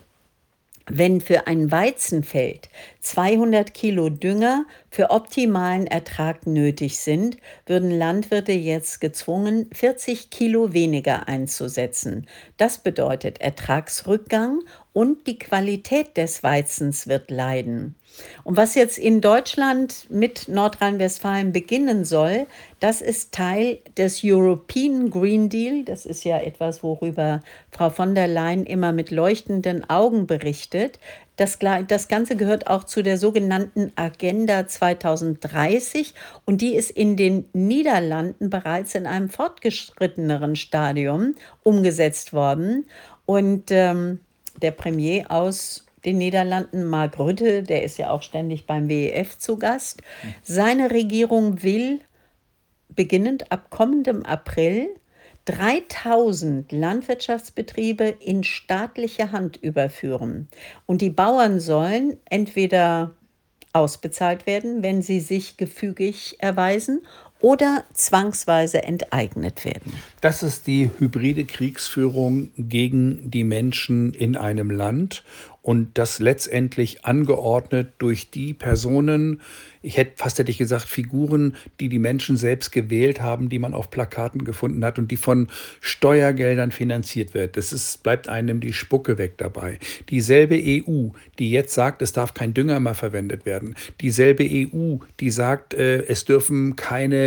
Wenn für ein Weizenfeld zweihundert Kilo Dünger für optimalen Ertrag nötig sind, würden Landwirte jetzt gezwungen, vierzig Kilo weniger einzusetzen. Das bedeutet Ertragsrückgang und die Qualität des Weizens wird leiden. Und was jetzt in Deutschland mit Nordrhein-Westfalen beginnen soll, das ist Teil des European Green Deal. Das ist ja etwas, worüber Frau von der Leyen immer mit leuchtenden Augen berichtet. Das, das Ganze gehört auch zu der sogenannten Agenda zweitausenddreißig und die ist in den Niederlanden bereits in einem fortgeschritteneren Stadium umgesetzt worden. Und ähm, der Premier aus den Niederlanden, Mark Rutte, der ist ja auch ständig beim W E F zu Gast. Seine Regierung will beginnend ab kommendem April dreitausend Landwirtschaftsbetriebe in staatliche Hand überführen. Und die Bauern sollen entweder ausbezahlt werden, wenn sie sich gefügig erweisen, oder zwangsweise enteignet werden. Das ist die hybride Kriegsführung gegen die Menschen in einem Land und das letztendlich angeordnet durch die Personen, ich hätte fast hätte ich gesagt Figuren, die die Menschen selbst gewählt haben, die man auf Plakaten gefunden hat und die von Steuergeldern finanziert wird. Das ist, bleibt einem die Spucke weg dabei. Dieselbe E U, die jetzt sagt, es darf kein Dünger mehr verwendet werden. Dieselbe E U, die sagt, äh, es dürfen keine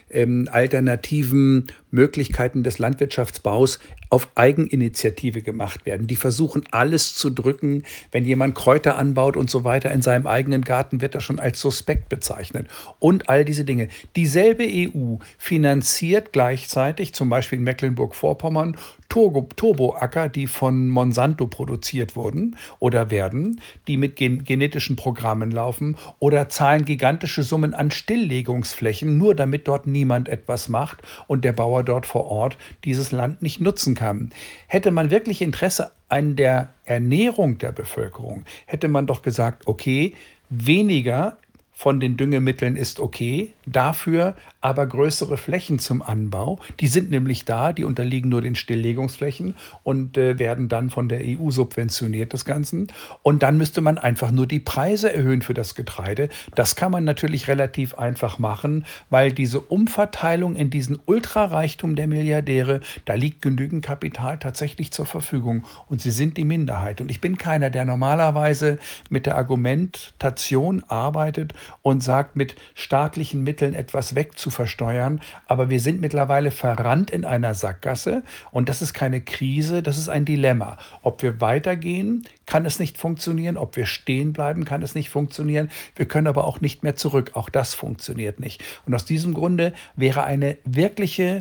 ähm, alternativen Möglichkeiten des Landwirtschaftsbaus auf Eigeninitiative gemacht werden. Die versuchen alles zu drücken. Wenn jemand Kräuter anbaut und so weiter in seinem eigenen Garten, wird er schon als suspekt bezeichnet. Und all diese Dinge. Dieselbe E U finanziert gleichzeitig, zum Beispiel in Mecklenburg-Vorpommern, Turbo- Turboacker, die von Monsanto produziert wurden oder werden, die mit gen genetischen Programmen laufen oder zahlen gigantische Summen an Stilllegungsflächen, nur damit dort niemand etwas macht und der Bauer dort vor Ort dieses Land nicht nutzen kann. Hätte man wirklich Interesse an der Ernährung der Bevölkerung, hätte man doch gesagt, okay, weniger von den Düngemitteln ist okay, dafür aber größere Flächen zum Anbau. Die sind nämlich da, die unterliegen nur den Stilllegungsflächen und äh, werden dann von der E U subventioniert, das Ganze. Und dann müsste man einfach nur die Preise erhöhen für das Getreide. Das kann man natürlich relativ einfach machen, weil diese Umverteilung in diesen Ultrareichtum der Milliardäre, da liegt genügend Kapital tatsächlich zur Verfügung und sie sind die Minderheit. Und ich bin keiner, der normalerweise mit der Argumentation arbeitet und sagt, mit staatlichen Mitteln etwas wegzuversteuern. Aber wir sind mittlerweile verrannt in einer Sackgasse und das ist keine Krise, das ist ein Dilemma. Ob wir weitergehen, kann es nicht funktionieren. Ob wir stehen bleiben, kann es nicht funktionieren. Wir können aber auch nicht mehr zurück. Auch das funktioniert nicht. Und aus diesem Grunde wäre eine wirkliche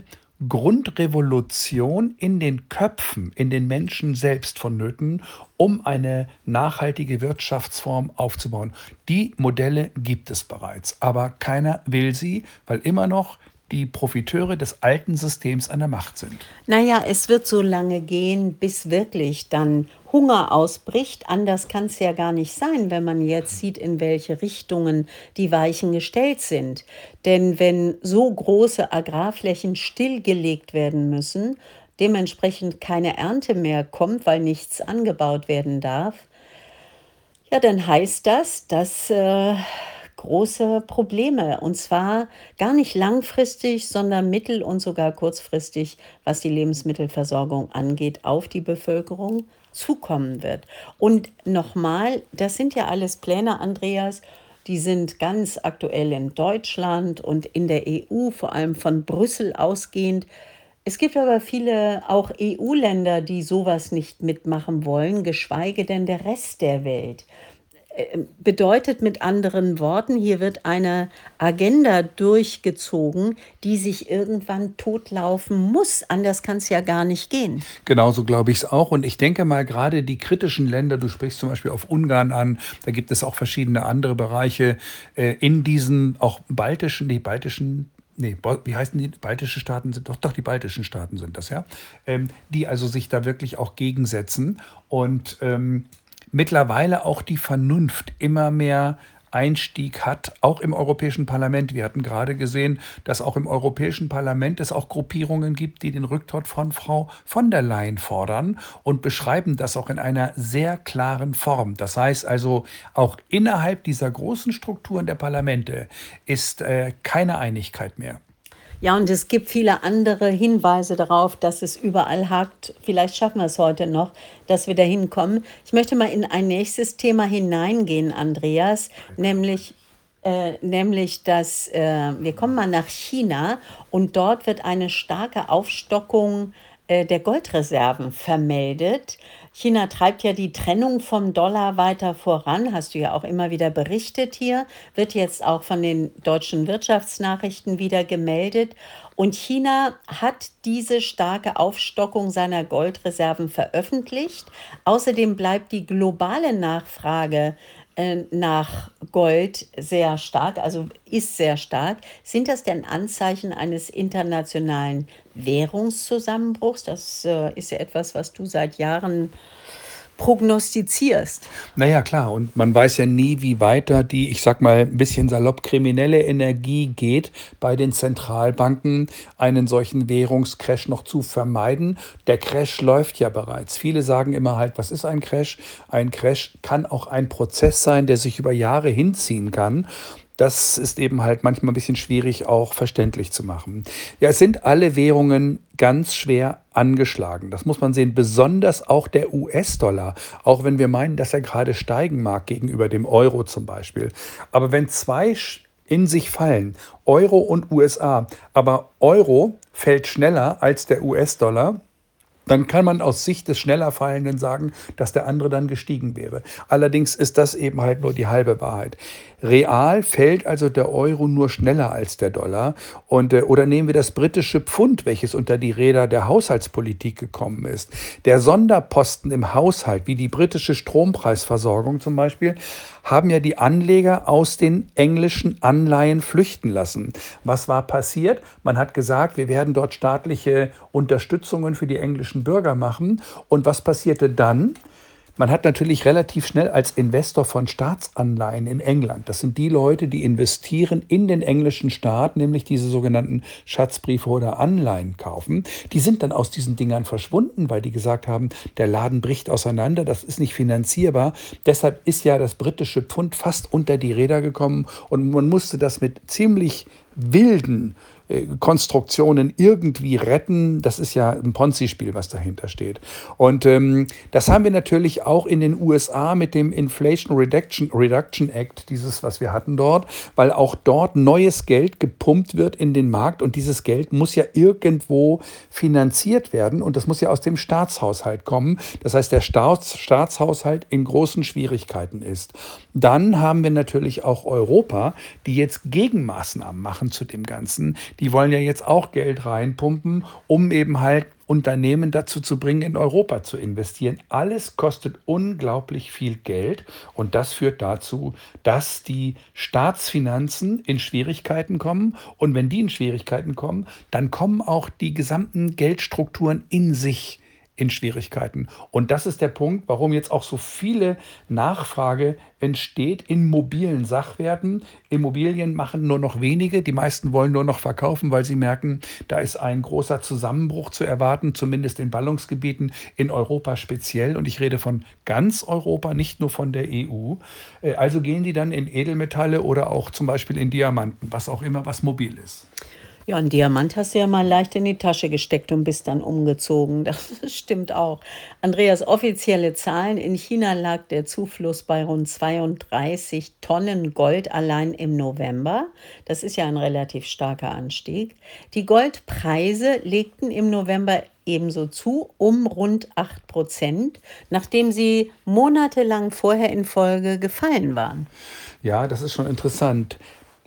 Grundrevolution in den Köpfen, in den Menschen selbst vonnöten, um eine nachhaltige Wirtschaftsform aufzubauen. Die Modelle gibt es bereits, aber keiner will sie, weil immer noch die Profiteure des alten Systems an der Macht sind. Naja, es wird so lange gehen, bis wirklich dann Hunger ausbricht. Anders kann es ja gar nicht sein, wenn man jetzt sieht, in welche Richtungen die Weichen gestellt sind. Denn wenn so große Agrarflächen stillgelegt werden müssen, dementsprechend keine Ernte mehr kommt, weil nichts angebaut werden darf, ja, dann heißt das, dass äh, große Probleme, und zwar gar nicht langfristig, sondern mittel- und sogar kurzfristig, was die Lebensmittelversorgung angeht, auf die Bevölkerung zukommen wird. Und nochmal, das sind ja alles Pläne, Andreas, die sind ganz aktuell in Deutschland und in der E U, vor allem von Brüssel ausgehend. Es gibt aber viele auch E U-Länder, die sowas nicht mitmachen wollen, geschweige denn der Rest der Welt. Äh, Bedeutet mit anderen Worten, hier wird eine Agenda durchgezogen, die sich irgendwann totlaufen muss. Anders kann es ja gar nicht gehen. Genauso glaube ich es auch. Und ich denke mal, gerade die kritischen Länder, du sprichst zum Beispiel auf Ungarn an, da gibt es auch verschiedene andere Bereiche äh, in diesen auch baltischen, die baltischen, nee, Bo- wie heißen die? Baltische Staaten sind doch, doch die baltischen Staaten sind das, ja, ähm, die also sich da wirklich auch gegensetzen und ähm, mittlerweile auch die Vernunft immer mehr Einstieg hat, auch im Europäischen Parlament. Wir hatten gerade gesehen, dass auch im Europäischen Parlament es auch Gruppierungen gibt, die den Rücktritt von Frau von der Leyen fordern und beschreiben das auch in einer sehr klaren Form. Das heißt also, auch innerhalb dieser großen Strukturen der Parlamente ist äh, keine Einigkeit mehr. Ja, und es gibt viele andere Hinweise darauf, dass es überall hakt. Vielleicht schaffen wir es heute noch, dass wir da hinkommen. Ich möchte mal in ein nächstes Thema hineingehen, Andreas, nämlich, äh, nämlich dass äh, wir kommen mal nach China und dort wird eine starke Aufstockung äh, der Goldreserven vermeldet. China treibt ja die Trennung vom Dollar weiter voran, hast du ja auch immer wieder berichtet hier, wird jetzt auch von den deutschen Wirtschaftsnachrichten wieder gemeldet. Und China hat diese starke Aufstockung seiner Goldreserven veröffentlicht. Außerdem bleibt die globale Nachfrage äh, nach Gold sehr stark, also ist sehr stark. Sind das denn Anzeichen eines internationalen Währungszusammenbruchs? Das äh, ist ja etwas, was du seit Jahren prognostizierst. Naja, klar, und man weiß ja nie, wie weiter die, ich sag mal, ein bisschen salopp kriminelle Energie geht, bei den Zentralbanken einen solchen Währungscrash noch zu vermeiden. Der Crash läuft ja bereits. Viele sagen immer halt, was ist ein Crash? Ein Crash kann auch ein Prozess sein, der sich über Jahre hinziehen kann. Das ist eben halt manchmal ein bisschen schwierig auch verständlich zu machen. Ja, es sind alle Währungen ganz schwer angeschlagen. Das muss man sehen, besonders auch der U S-Dollar, auch wenn wir meinen, dass er gerade steigen mag gegenüber dem Euro zum Beispiel. Aber wenn zwei in sich fallen. Euro und U S A. Aber Euro fällt schneller als der U S-Dollar. Dann kann man aus Sicht des schneller Fallenden sagen, dass der andere dann gestiegen wäre. Allerdings ist das eben halt nur die halbe Wahrheit. Real fällt also der Euro nur schneller als der Dollar. Und, äh, oder nehmen wir das britische Pfund, welches unter die Räder der Haushaltspolitik gekommen ist. Der Sonderposten im Haushalt, wie die britische Strompreisversorgung zum Beispiel, haben ja die Anleger aus den englischen Anleihen flüchten lassen. Was war passiert? Man hat gesagt, wir werden dort staatliche Unterstützungen für die englischen Bürger machen. Und was passierte dann? Man hat natürlich relativ schnell als Investor von Staatsanleihen in England, das sind die Leute, die investieren in den englischen Staat, nämlich diese sogenannten Schatzbriefe oder Anleihen kaufen, die sind dann aus diesen Dingern verschwunden, weil die gesagt haben, der Laden bricht auseinander, das ist nicht finanzierbar. Deshalb ist ja das britische Pfund fast unter die Räder gekommen und man musste das mit ziemlich wilden Konstruktionen irgendwie retten. Das ist ja ein Ponzi-Spiel, was dahinter steht. Und ähm, das haben wir natürlich auch in den U S A mit dem Inflation Reduction, Reduction Act, dieses, was wir hatten dort, weil auch dort neues Geld gepumpt wird in den Markt und dieses Geld muss ja irgendwo finanziert werden und das muss ja aus dem Staatshaushalt kommen. Das heißt, der Staats, Staatshaushalt in großen Schwierigkeiten ist. Dann haben wir natürlich auch Europa, die jetzt Gegenmaßnahmen machen zu dem Ganzen. Die wollen ja jetzt auch Geld reinpumpen, um eben halt Unternehmen dazu zu bringen, in Europa zu investieren. Alles kostet unglaublich viel Geld und das führt dazu, dass die Staatsfinanzen in Schwierigkeiten kommen. Und wenn die in Schwierigkeiten kommen, dann kommen auch die gesamten Geldstrukturen in sich in Schwierigkeiten. Und das ist der Punkt, warum jetzt auch so viele Nachfrage entsteht in mobilen Sachwerten. Immobilien machen nur noch wenige, die meisten wollen nur noch verkaufen, weil sie merken, da ist ein großer Zusammenbruch zu erwarten, zumindest in Ballungsgebieten, in Europa speziell. Und ich rede von ganz Europa, nicht nur von der E U. Also gehen die dann in Edelmetalle oder auch zum Beispiel in Diamanten, was auch immer, was mobil ist. Ja, einen Diamant hast du ja mal leicht in die Tasche gesteckt und bist dann umgezogen. Das stimmt auch. Andreas, offizielle Zahlen. In China lag der Zufluss bei rund zweiunddreißig Tonnen Gold allein im November. Das ist ja ein relativ starker Anstieg. Die Goldpreise legten im November ebenso zu, um rund acht Prozent, nachdem sie monatelang vorher in Folge gefallen waren. Ja, das ist schon interessant.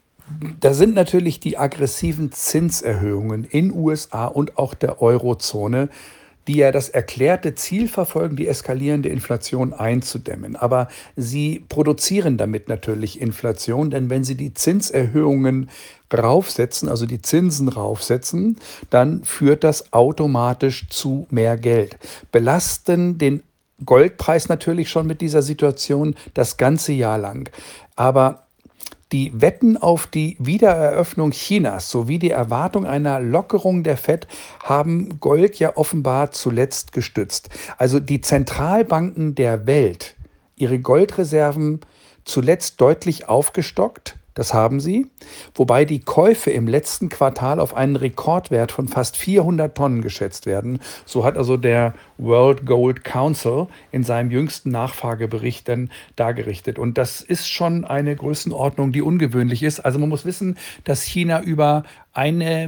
Da sind natürlich die aggressiven Zinserhöhungen in U S A und auch der Eurozone, die ja das erklärte Ziel verfolgen, die eskalierende Inflation einzudämmen. Aber sie produzieren damit natürlich Inflation, denn wenn sie die Zinserhöhungen raufsetzen, also die Zinsen raufsetzen, dann führt das automatisch zu mehr Geld. Belasten den Goldpreis natürlich schon mit dieser Situation das ganze Jahr lang. Aber die Wetten auf die Wiedereröffnung Chinas sowie die Erwartung einer Lockerung der Fed haben Gold ja offenbar zuletzt gestützt. Also die Zentralbanken der Welt, ihre Goldreserven zuletzt deutlich aufgestockt. Das haben sie, wobei die Käufe im letzten Quartal auf einen Rekordwert von fast vierhundert Tonnen geschätzt werden. So hat also der World Gold Council in seinem jüngsten Nachfragebericht dann dargerichtet. Und das ist schon eine Größenordnung, die ungewöhnlich ist. Also man muss wissen, dass China über eine,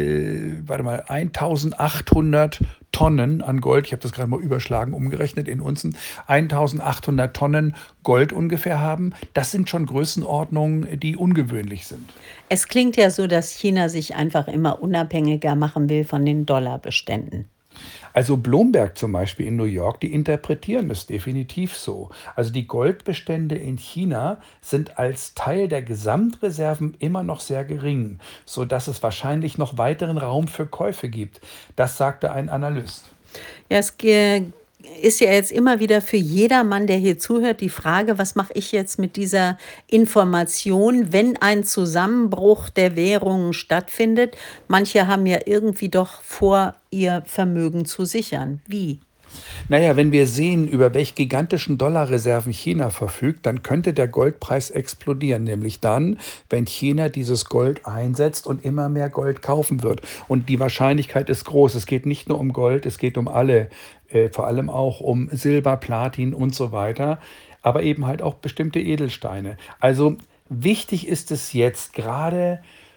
warte mal, eintausendachthundert Tonnen an Gold, ich habe das gerade mal überschlagen, umgerechnet in Unzen, eintausendachthundert Tonnen Gold ungefähr haben. Das sind schon Größenordnungen, die ungewöhnlich sind. Es klingt ja so, dass China sich einfach immer unabhängiger machen will von den Dollarbeständen. Also Bloomberg zum Beispiel in New York, die interpretieren es definitiv so. Also die Goldbestände in China sind als Teil der Gesamtreserven immer noch sehr gering, sodass es wahrscheinlich noch weiteren Raum für Käufe gibt. Das sagte ein Analyst. Ja, es ge- ist ja jetzt immer wieder für jedermann, der hier zuhört, die Frage, was mache ich jetzt mit dieser Information, wenn ein Zusammenbruch der Währungen stattfindet? Manche haben ja irgendwie doch vor, ihr Vermögen zu sichern. Wie? Naja, wenn wir sehen, über welche gigantischen Dollarreserven China verfügt, dann könnte der Goldpreis explodieren. Nämlich dann, wenn China dieses Gold einsetzt und immer mehr Gold kaufen wird. Und die Wahrscheinlichkeit ist groß. Es geht nicht nur um Gold, es geht um alle, äh, vor allem auch um Silber, Platin und so weiter. Aber eben halt auch bestimmte Edelsteine. Also Wichtig ist es jetzt gerade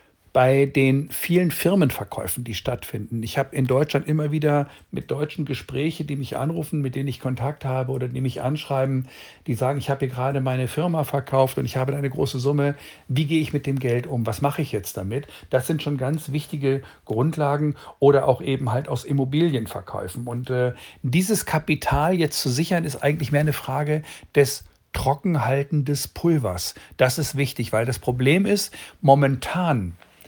bei den vielen Firmenverkäufen, die stattfinden. Ich habe in Deutschland immer wieder mit Deutschen Gespräche, die mich anrufen, mit denen ich Kontakt habe oder die mich anschreiben, die sagen, ich habe hier gerade meine Firma verkauft und ich habe da eine große Summe. Wie gehe ich mit dem Geld um? Was mache ich jetzt damit? Das sind schon ganz wichtige Grundlagen oder auch eben halt aus Immobilienverkäufen. Und äh, dieses Kapital jetzt zu sichern, ist eigentlich mehr eine Frage des Trockenhalten des Pulvers. Das ist wichtig, weil das Problem ist, momentan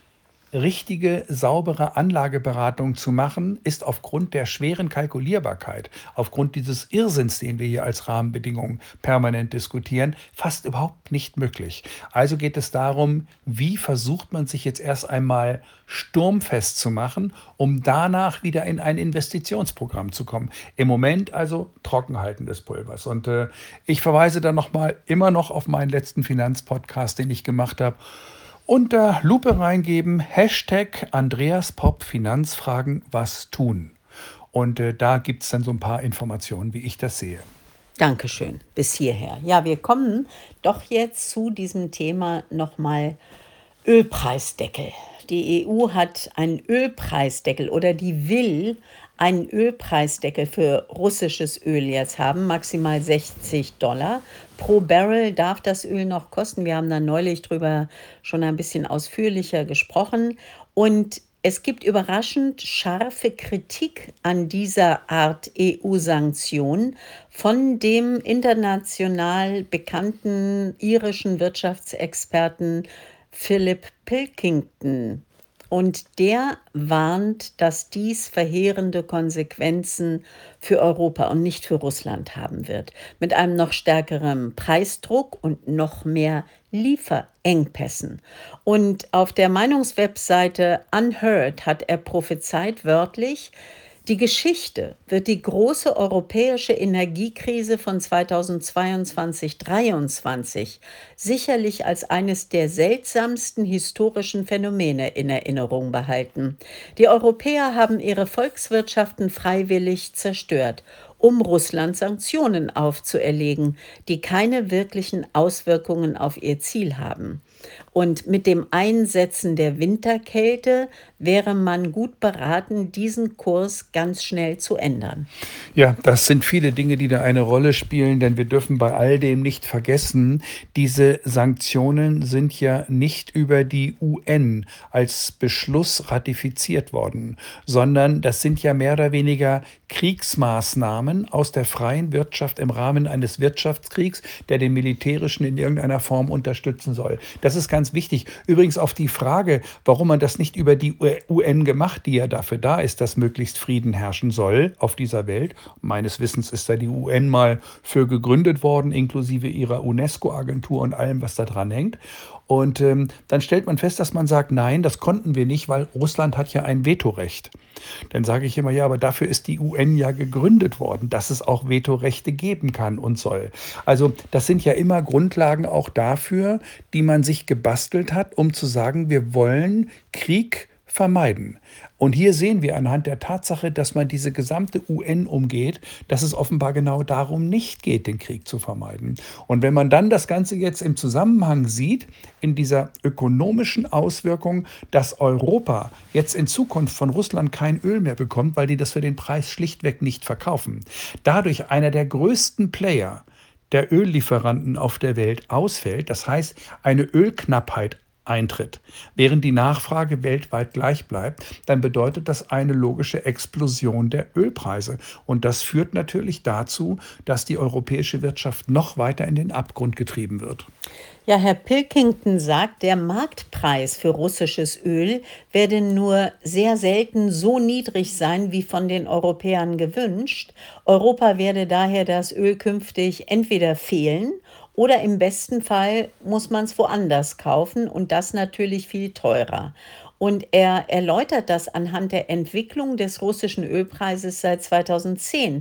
richtige, saubere Anlageberatung zu machen, ist aufgrund der schweren Kalkulierbarkeit, aufgrund dieses Irrsinns, den wir hier als Rahmenbedingungen permanent diskutieren, fast überhaupt nicht möglich. Also geht es darum, wie versucht man sich jetzt erst einmal sturmfest zu machen, um danach wieder in ein Investitionsprogramm zu kommen. Im Moment also Trockenhalten des Pulvers. Und äh, ich verweise dann nochmal immer noch auf meinen letzten Finanzpodcast, den ich gemacht habe. Unter Lupe reingeben, Hashtag Andreas Popp Finanzfragen was tun. Und äh, da gibt es dann so ein paar Informationen, wie ich das sehe. Dankeschön, bis hierher. Ja, wir kommen doch jetzt zu diesem Thema nochmal Ölpreisdeckel. Die E U hat einen Ölpreisdeckel oder die will einen Ölpreisdeckel für russisches Öl jetzt haben, maximal sechzig Dollar. Pro Barrel darf das Öl noch kosten. Wir haben da neulich drüber schon ein bisschen ausführlicher gesprochen. Und es gibt überraschend scharfe Kritik an dieser Art E U-Sanktion von dem international bekannten irischen Wirtschaftsexperten Philip Pilkington. Und der warnt, dass dies verheerende Konsequenzen für Europa und nicht für Russland haben wird. Mit einem noch stärkeren Preisdruck und noch mehr Lieferengpässen. Und auf der Meinungswebseite Unheard hat er prophezeit wörtlich, die Geschichte wird die große europäische Energiekrise von zweitausendzweiundzwanzig dreiundzwanzig sicherlich als eines der seltsamsten historischen Phänomene in Erinnerung behalten. Die Europäer haben ihre Volkswirtschaften freiwillig zerstört, um Russland Sanktionen aufzuerlegen, die keine wirklichen Auswirkungen auf ihr Ziel haben. Und mit dem Einsetzen der Winterkälte wäre man gut beraten, diesen Kurs ganz schnell zu ändern. Ja, das sind viele Dinge, die da eine Rolle spielen, denn wir dürfen bei all dem nicht vergessen, diese Sanktionen sind ja nicht über die U N als Beschluss ratifiziert worden, sondern das sind ja mehr oder weniger Kriegsmaßnahmen aus der freien Wirtschaft im Rahmen eines Wirtschaftskriegs, der den militärischen in irgendeiner Form unterstützen soll. Das ist ganz wichtig. Übrigens auf die Frage, warum man das nicht über die U N gemacht, die ja dafür da ist, dass möglichst Frieden herrschen soll auf dieser Welt. Meines Wissens ist da die U N mal für gegründet worden, inklusive ihrer UNESCO-Agentur und allem, was da dran hängt. Und ähm, dann stellt man fest, dass man sagt, nein, das konnten wir nicht, weil Russland hat ja ein Vetorecht. Dann sage ich immer, ja, aber dafür ist die U N ja gegründet worden, dass es auch Vetorechte geben kann und soll. Also das sind ja immer Grundlagen auch dafür, die man sich gebastelt hat, um zu sagen, wir wollen Krieg vermeiden. Und hier sehen wir anhand der Tatsache, dass man diese gesamte U N umgeht, dass es offenbar genau darum nicht geht, den Krieg zu vermeiden. Und wenn man dann das Ganze jetzt im Zusammenhang sieht, in dieser ökonomischen Auswirkung, dass Europa jetzt in Zukunft von Russland kein Öl mehr bekommt, weil die das für den Preis schlichtweg nicht verkaufen, dadurch einer der größten Player der Öllieferanten auf der Welt ausfällt, das heißt eine Ölknappheit eintritt, während die Nachfrage weltweit gleich bleibt, dann bedeutet das eine logische Explosion der Ölpreise. Und das führt natürlich dazu, dass die europäische Wirtschaft noch weiter in den Abgrund getrieben wird. Ja, Herr Pilkington sagt, der Marktpreis für russisches Öl werde nur sehr selten so niedrig sein, wie von den Europäern gewünscht. Europa werde daher das Öl künftig entweder fehlen oder im besten Fall muss man es woanders kaufen und das natürlich viel teurer. Und er erläutert das anhand der Entwicklung des russischen Ölpreises seit zweitausendzehn.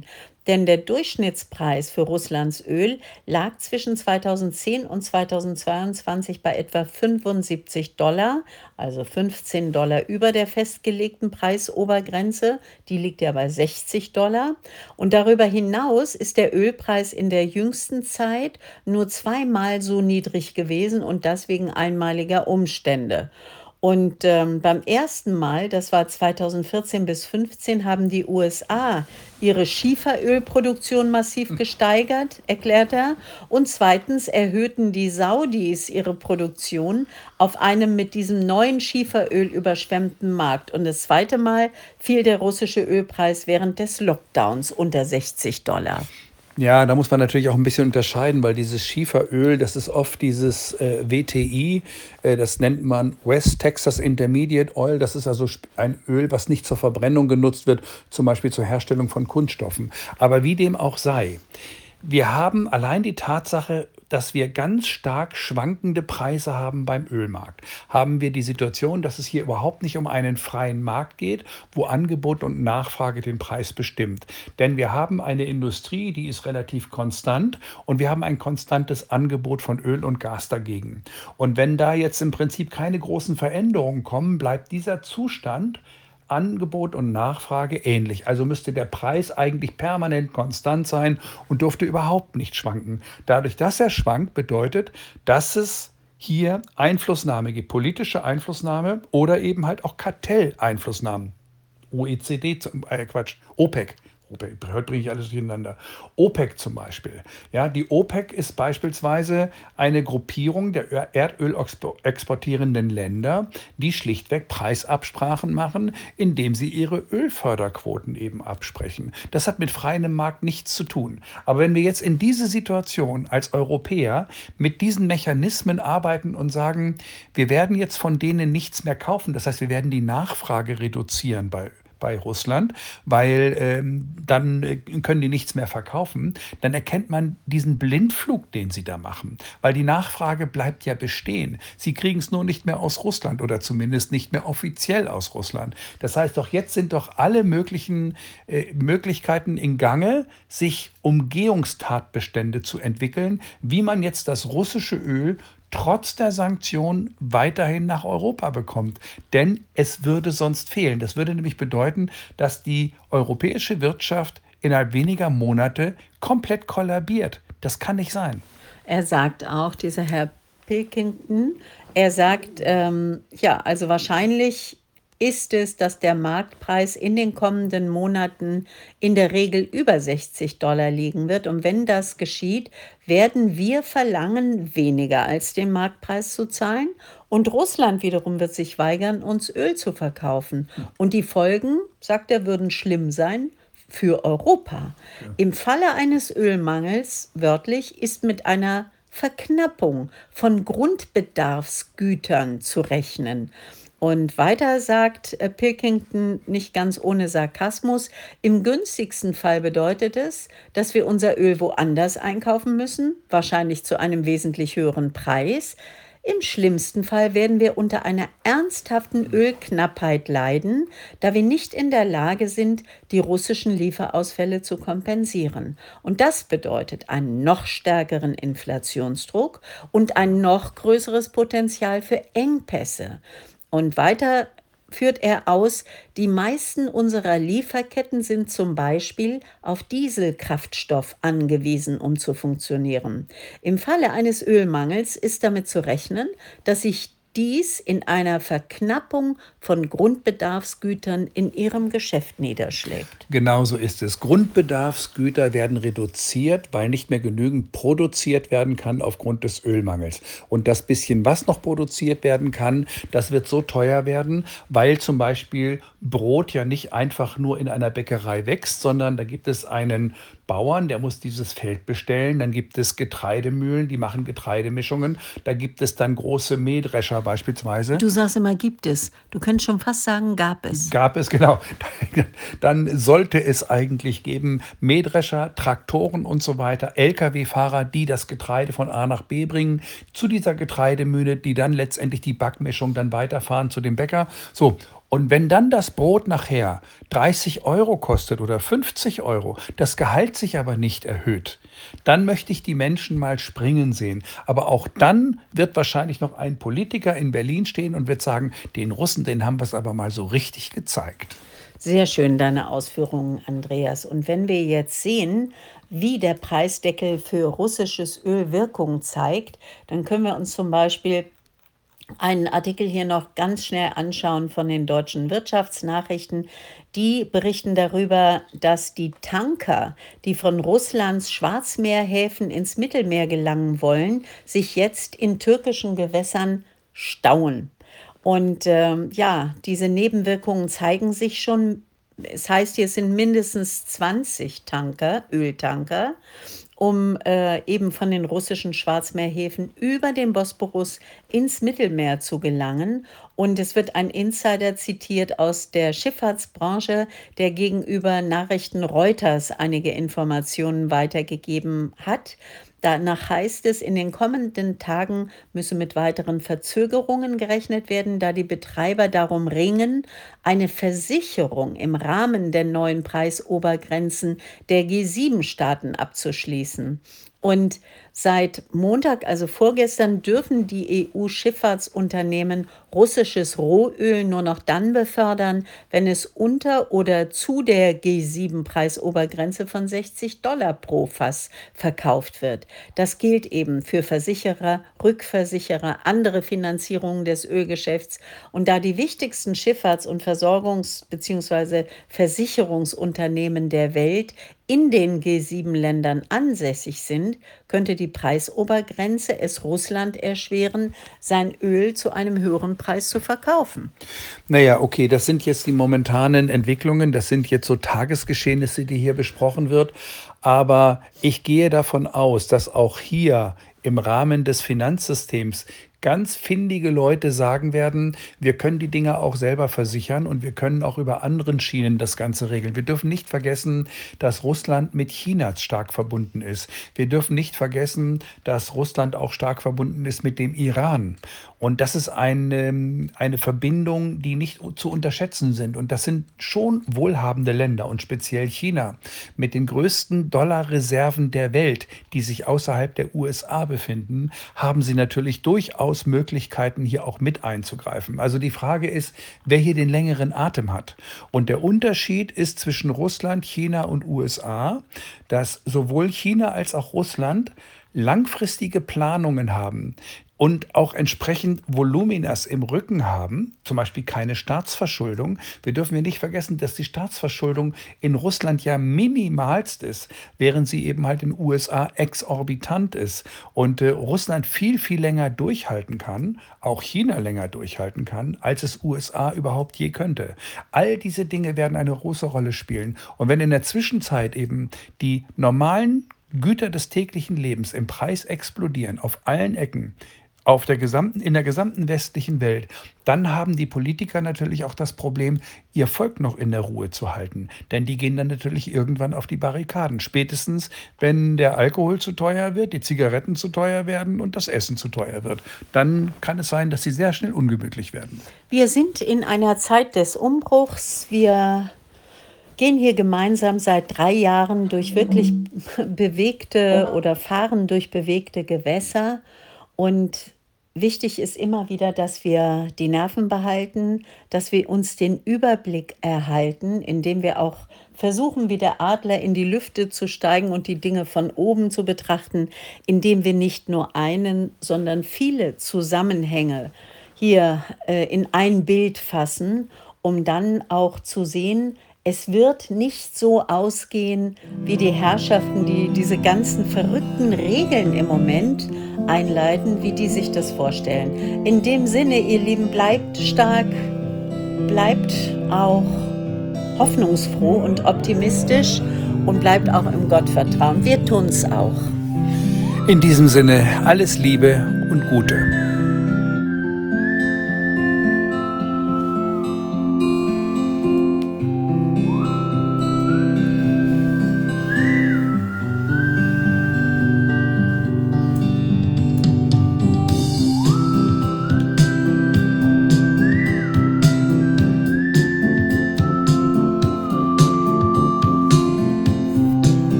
Denn der Durchschnittspreis für Russlands Öl lag zwischen zweitausendzehn und zweitausendzweiundzwanzig bei etwa fünfundsiebzig Dollar, also fünfzehn Dollar über der festgelegten Preisobergrenze. Die liegt ja bei sechzig Dollar. Und darüber hinaus ist der Ölpreis in der jüngsten Zeit nur zweimal so niedrig gewesen und das wegen einmaliger Umstände. Und ähm, beim ersten Mal, das war zweitausendvierzehn bis fünfzehn, haben die U S A ihre Schieferölproduktion massiv gesteigert, erklärt er. Und zweitens erhöhten die Saudis ihre Produktion auf einem mit diesem neuen Schieferöl überschwemmten Markt. Und das zweite Mal fiel der russische Ölpreis während des Lockdowns unter sechzig Dollar. Ja, da muss man natürlich auch ein bisschen unterscheiden, weil dieses Schieferöl, das ist oft dieses äh, W T I, äh, das nennt man West Texas Intermediate Oil. Das ist also sp- ein Öl, was nicht zur Verbrennung genutzt wird, zum Beispiel zur Herstellung von Kunststoffen. Aber wie dem auch sei, wir haben allein die Tatsache, dass wir ganz stark schwankende Preise haben beim Ölmarkt. Haben wir die Situation, dass es hier überhaupt nicht um einen freien Markt geht, wo Angebot und Nachfrage den Preis bestimmt. Denn wir haben eine Industrie, die ist relativ konstant und wir haben ein konstantes Angebot von Öl und Gas dagegen. Und wenn da jetzt im Prinzip keine großen Veränderungen kommen, bleibt dieser Zustand Angebot und Nachfrage ähnlich. Also müsste der Preis eigentlich permanent konstant sein und dürfte überhaupt nicht schwanken. Dadurch, dass er schwankt, bedeutet, dass es hier Einflussnahme gibt, politische Einflussnahme oder eben halt auch Kartelleinflussnahmen. O E C D, zum- äh Quatsch, OPEC. OPEC, heute bringe ich alles durcheinander. OPEC zum Beispiel. Ja, die OPEC ist beispielsweise eine Gruppierung der Ö- Erdöl expo- exportierenden Länder, die schlichtweg Preisabsprachen machen, indem sie ihre Ölförderquoten eben absprechen. Das hat mit freiem Markt nichts zu tun. Aber wenn wir jetzt in diese Situation als Europäer mit diesen Mechanismen arbeiten und sagen, wir werden jetzt von denen nichts mehr kaufen, das heißt, wir werden die Nachfrage reduzieren bei bei Russland, weil ähm, dann äh, können die nichts mehr verkaufen, dann erkennt man diesen Blindflug, den sie da machen, weil die Nachfrage bleibt ja bestehen. Sie kriegen es nur nicht mehr aus Russland oder zumindest nicht mehr offiziell aus Russland. Das heißt doch, jetzt sind doch alle möglichen äh, Möglichkeiten in Gange, sich Umgehungstatbestände zu entwickeln, wie man jetzt das russische Öl trotz der Sanktionen weiterhin nach Europa bekommt. Denn es würde sonst fehlen. Das würde nämlich bedeuten, dass die europäische Wirtschaft innerhalb weniger Monate komplett kollabiert. Das kann nicht sein. Er sagt auch, dieser Herr Pilkington, er sagt, ähm, ja, also wahrscheinlich ist es, dass der Marktpreis in den kommenden Monaten in der Regel über sechzig Dollar liegen wird. Und wenn das geschieht, werden wir verlangen, weniger als den Marktpreis zu zahlen. Und Russland wiederum wird sich weigern, uns Öl zu verkaufen. Und die Folgen, sagt er, würden schlimm sein für Europa. Im Falle eines Ölmangels, wörtlich, ist mit einer Verknappung von Grundbedarfsgütern zu rechnen. Und weiter sagt äh, Pilkington nicht ganz ohne Sarkasmus, im günstigsten Fall bedeutet es, dass wir unser Öl woanders einkaufen müssen, wahrscheinlich zu einem wesentlich höheren Preis. Im schlimmsten Fall werden wir unter einer ernsthaften Ölknappheit leiden, da wir nicht in der Lage sind, die russischen Lieferausfälle zu kompensieren. Und das bedeutet einen noch stärkeren Inflationsdruck und ein noch größeres Potenzial für Engpässe. Und weiter führt er aus, die meisten unserer Lieferketten sind zum Beispiel auf Dieselkraftstoff angewiesen, um zu funktionieren. Im Falle eines Ölmangels ist damit zu rechnen, dass sich dies in einer Verknappung von Grundbedarfsgütern in ihrem Geschäft niederschlägt. Genauso ist es. Grundbedarfsgüter werden reduziert, weil nicht mehr genügend produziert werden kann aufgrund des Ölmangels. Und das bisschen, was noch produziert werden kann, das wird so teuer werden, weil zum Beispiel Brot ja nicht einfach nur in einer Bäckerei wächst, sondern da gibt es einen Bauern, der muss dieses Feld bestellen. Dann gibt es Getreidemühlen, die machen Getreidemischungen. Da gibt es dann große Mähdrescher beispielsweise. Du sagst immer, gibt es. Du könntest schon fast sagen, gab es. Gab es, genau. Dann sollte es eigentlich geben Mähdrescher, Traktoren und so weiter, L K W-Fahrer, die das Getreide von A nach B bringen, zu dieser Getreidemühle, die dann letztendlich die Backmischung dann weiterfahren zu dem Bäcker. So. Und wenn dann das Brot nachher dreißig Euro kostet oder fünfzig Euro, das Gehalt sich aber nicht erhöht, dann möchte ich die Menschen mal springen sehen. Aber auch dann wird wahrscheinlich noch ein Politiker in Berlin stehen und wird sagen, den Russen, denen haben wir es aber mal so richtig gezeigt. Sehr schön, deine Ausführungen, Andreas. Und wenn wir jetzt sehen, wie der Preisdeckel für russisches Öl Wirkung zeigt, dann können wir uns zum Beispiel einen Artikel hier noch ganz schnell anschauen von den deutschen Wirtschaftsnachrichten. Die berichten darüber, dass die Tanker, die von Russlands Schwarzmeerhäfen ins Mittelmeer gelangen wollen, sich jetzt in türkischen Gewässern stauen. Und ähm, ja, diese Nebenwirkungen zeigen sich schon. Es heißt, hier sind mindestens zwanzig Tanker, Öltanker, um äh, eben von den russischen Schwarzmeerhäfen über den Bosporus ins Mittelmeer zu gelangen. Und es wird ein Insider zitiert aus der Schifffahrtsbranche, der gegenüber Nachrichten Reuters einige Informationen weitergegeben hat. Danach heißt es, in den kommenden Tagen müsse mit weiteren Verzögerungen gerechnet werden, da die Betreiber darum ringen, eine Versicherung im Rahmen der neuen Preisobergrenzen der G sieben Staaten abzuschließen. Und seit Montag, also vorgestern, dürfen die E U-Schifffahrtsunternehmen russisches Rohöl nur noch dann befördern, wenn es unter oder zu der G sieben Preisobergrenze von sechzig Dollar pro Fass verkauft wird. Das gilt eben für Versicherer, Rückversicherer, andere Finanzierungen des Ölgeschäfts. Und da die wichtigsten Schifffahrts- und Versorgungs- bzw. Versicherungsunternehmen der Welt in den G sieben Ländern ansässig sind, könnte die Preisobergrenze es Russland erschweren, sein Öl zu einem höheren Preis zu verkaufen. Naja, okay, das sind jetzt die momentanen Entwicklungen, das sind jetzt so Tagesgeschehnisse, die hier besprochen wird. Aber ich gehe davon aus, dass auch hier im Rahmen des Finanzsystems ganz findige Leute sagen werden, wir können die Dinge auch selber versichern und wir können auch über anderen Schienen das Ganze regeln. Wir dürfen nicht vergessen, dass Russland mit China stark verbunden ist. Wir dürfen nicht vergessen, dass Russland auch stark verbunden ist mit dem Iran. Und das ist eine, eine Verbindung, die nicht zu unterschätzen sind. Und das sind schon wohlhabende Länder und speziell China mit den größten Dollarreserven der Welt, die sich außerhalb der U S A befinden, haben sie natürlich durchaus Möglichkeiten, hier auch mit einzugreifen. Also die Frage ist, wer hier den längeren Atem hat. Und der Unterschied ist zwischen Russland, China und U S A, dass sowohl China als auch Russland langfristige Planungen haben und auch entsprechend Voluminas im Rücken haben, zum Beispiel keine Staatsverschuldung. Wir dürfen ja nicht vergessen, dass die Staatsverschuldung in Russland ja minimalst ist, während sie eben halt in den U S A exorbitant ist und äh, Russland viel, viel länger durchhalten kann, auch China länger durchhalten kann, als es U S A überhaupt je könnte. All diese Dinge werden eine große Rolle spielen. Und wenn in der Zwischenzeit eben die normalen Güter des täglichen Lebens im Preis explodieren auf allen Ecken, auf der gesamten, in der gesamten westlichen Welt, dann haben die Politiker natürlich auch das Problem, ihr Volk noch in der Ruhe zu halten. Denn die gehen dann natürlich irgendwann auf die Barrikaden. Spätestens, wenn der Alkohol zu teuer wird, die Zigaretten zu teuer werden und das Essen zu teuer wird. Dann kann es sein, dass sie sehr schnell ungemütlich werden. Wir sind in einer Zeit des Umbruchs. Wir gehen hier gemeinsam seit drei Jahren durch wirklich bewegte oder fahren durch bewegte Gewässer. Und wichtig ist immer wieder, dass wir die Nerven behalten, dass wir uns den Überblick erhalten, indem wir auch versuchen, wie der Adler in die Lüfte zu steigen und die Dinge von oben zu betrachten, indem wir nicht nur einen, sondern viele Zusammenhänge hier äh, in ein Bild fassen, um dann auch zu sehen, es wird nicht so ausgehen wie die Herrschaften, die diese ganzen verrückten Regeln im Moment einleiten, wie die sich das vorstellen. In dem Sinne, ihr Lieben, bleibt stark, bleibt auch hoffnungsfroh und optimistisch und bleibt auch im Gottvertrauen. Wir tun's auch. In diesem Sinne, alles Liebe und Gute.